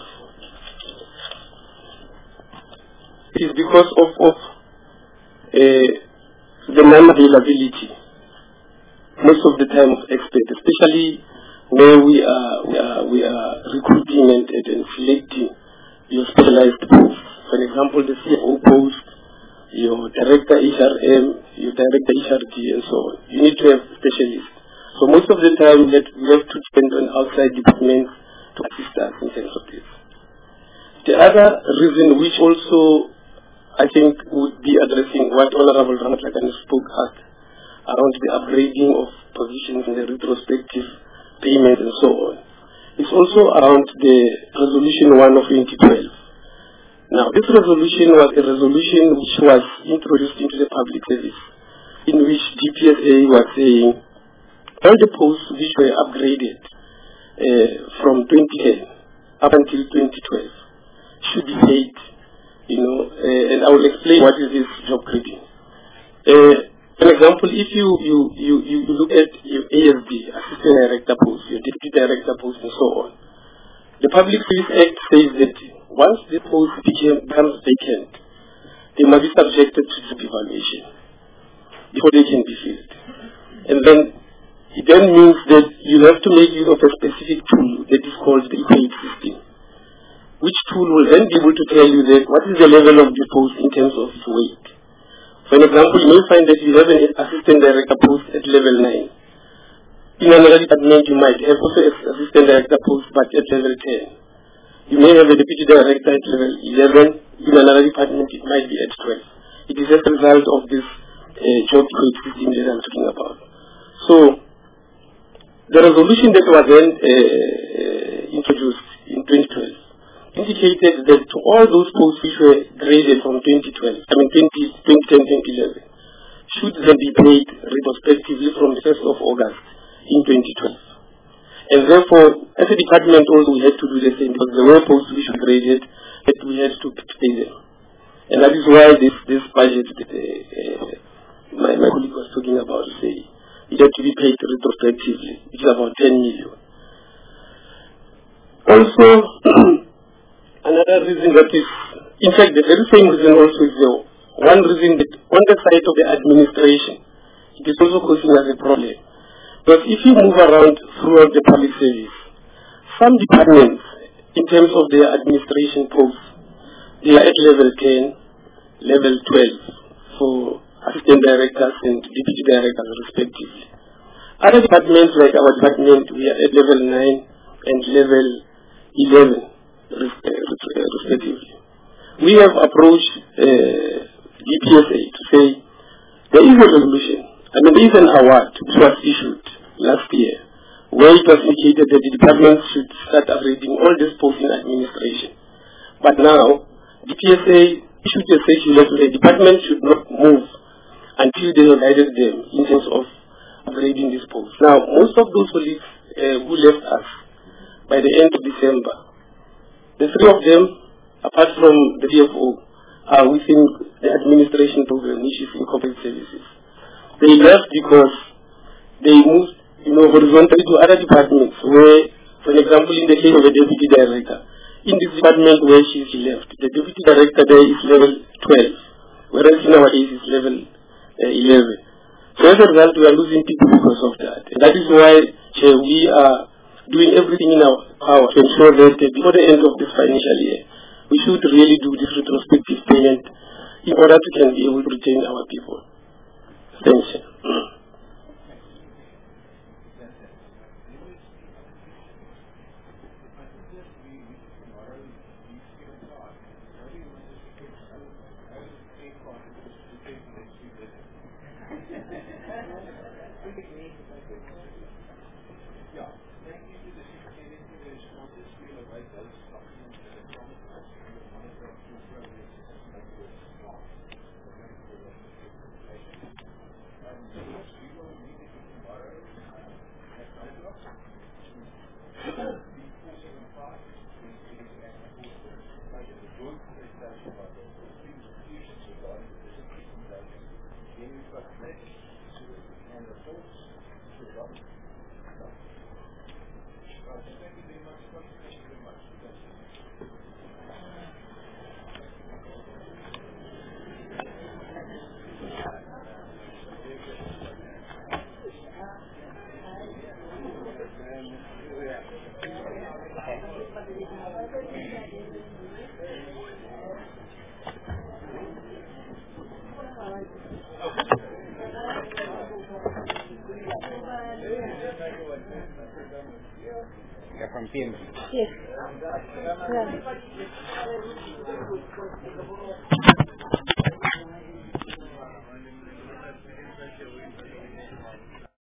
it is because of, of uh, the non-availability most of the time of experts, especially where we are we are we are recruiting and, and selecting your specialized posts. For example, the C F O post, your director H R M, your director H R D, and so on. You need to have specialists. So most of the time that we have to depend on outside departments to assist us in terms of this. The other reason, which also I think would be addressing what Honorable Ramatlakan spoke at, around the upgrading of positions in the retrospective payment and so on. It's also around the resolution one of twenty twelve. Now, this resolution was a resolution which was introduced into the public service, in which D P S A was saying all the posts which were upgraded uh, from twenty ten up until twenty twelve should be paid, you know, uh, and I will explain what is this job grading. Uh, For example, if you, you, you, you look at your A S D, Assistant Director post, your Deputy Director post, and so on, the Public Service Act says that once the post becomes vacant, they must be subjected to job evaluation before they can be filled. And then it then means that you have to make use of a specific tool that is called the equate system. which tool will then be able to tell you that what is the level of the post in terms of its weight. For example, you may find that you have an assistant director post at level nine. In another department, you might have also an assistant director post, but at level ten. You may have a deputy director at level eleven. In another department, it might be at twelve. It is as a result of this uh, job grade system that I'm talking about. So, the resolution that was then uh, introduced in twenty twelve indicated that to all those posts which were graded from twenty twelve, I mean twenty ten, twenty eleven, should then be paid retrospectively from the first of August in twenty twelve. And therefore, as a department also we had to do the same, because there were posts which were graded that we had to pay them. And that is why this, this budget that uh, uh, my, my colleague was talking about, say, it had to be paid retrospectively, which is about ten million. Also, another reason that is, in fact, the very same reason also is the one reason that on the side of the administration, it is also causing us a problem. But if you move around throughout the public service, some departments, in terms of their administration posts, they are at level ten, level twelve for assistant directors and deputy directors respectively. Other departments like our department, we are at level nine and level eleven respectively. We have approached uh, D P S A to say there is a resolution, I mean there is an award which was issued last year where it was indicated that the department should start upgrading all these posts in administration. But now, D P S A issued a circular that the department should not move until they have added them in terms of upgrading these posts. Now, most of those colleagues uh, who left us by the end of December, the three of them, apart from the D F O, are within the administration program, which is in corporate services. They left because they moved, you know, horizontally to other departments where, for example, in the case of a deputy director, in this department where she, she left, the deputy director there is level twelve, whereas nowadays is level uh, eleven. So as a result, we are losing people because of that. And that is why uh, we are doing everything in our power to ensure that uh, before the end of this financial year, we should really do this retrospective payment in order to can be able to retain our people. Thank you. From P M G. Yes. Yeah.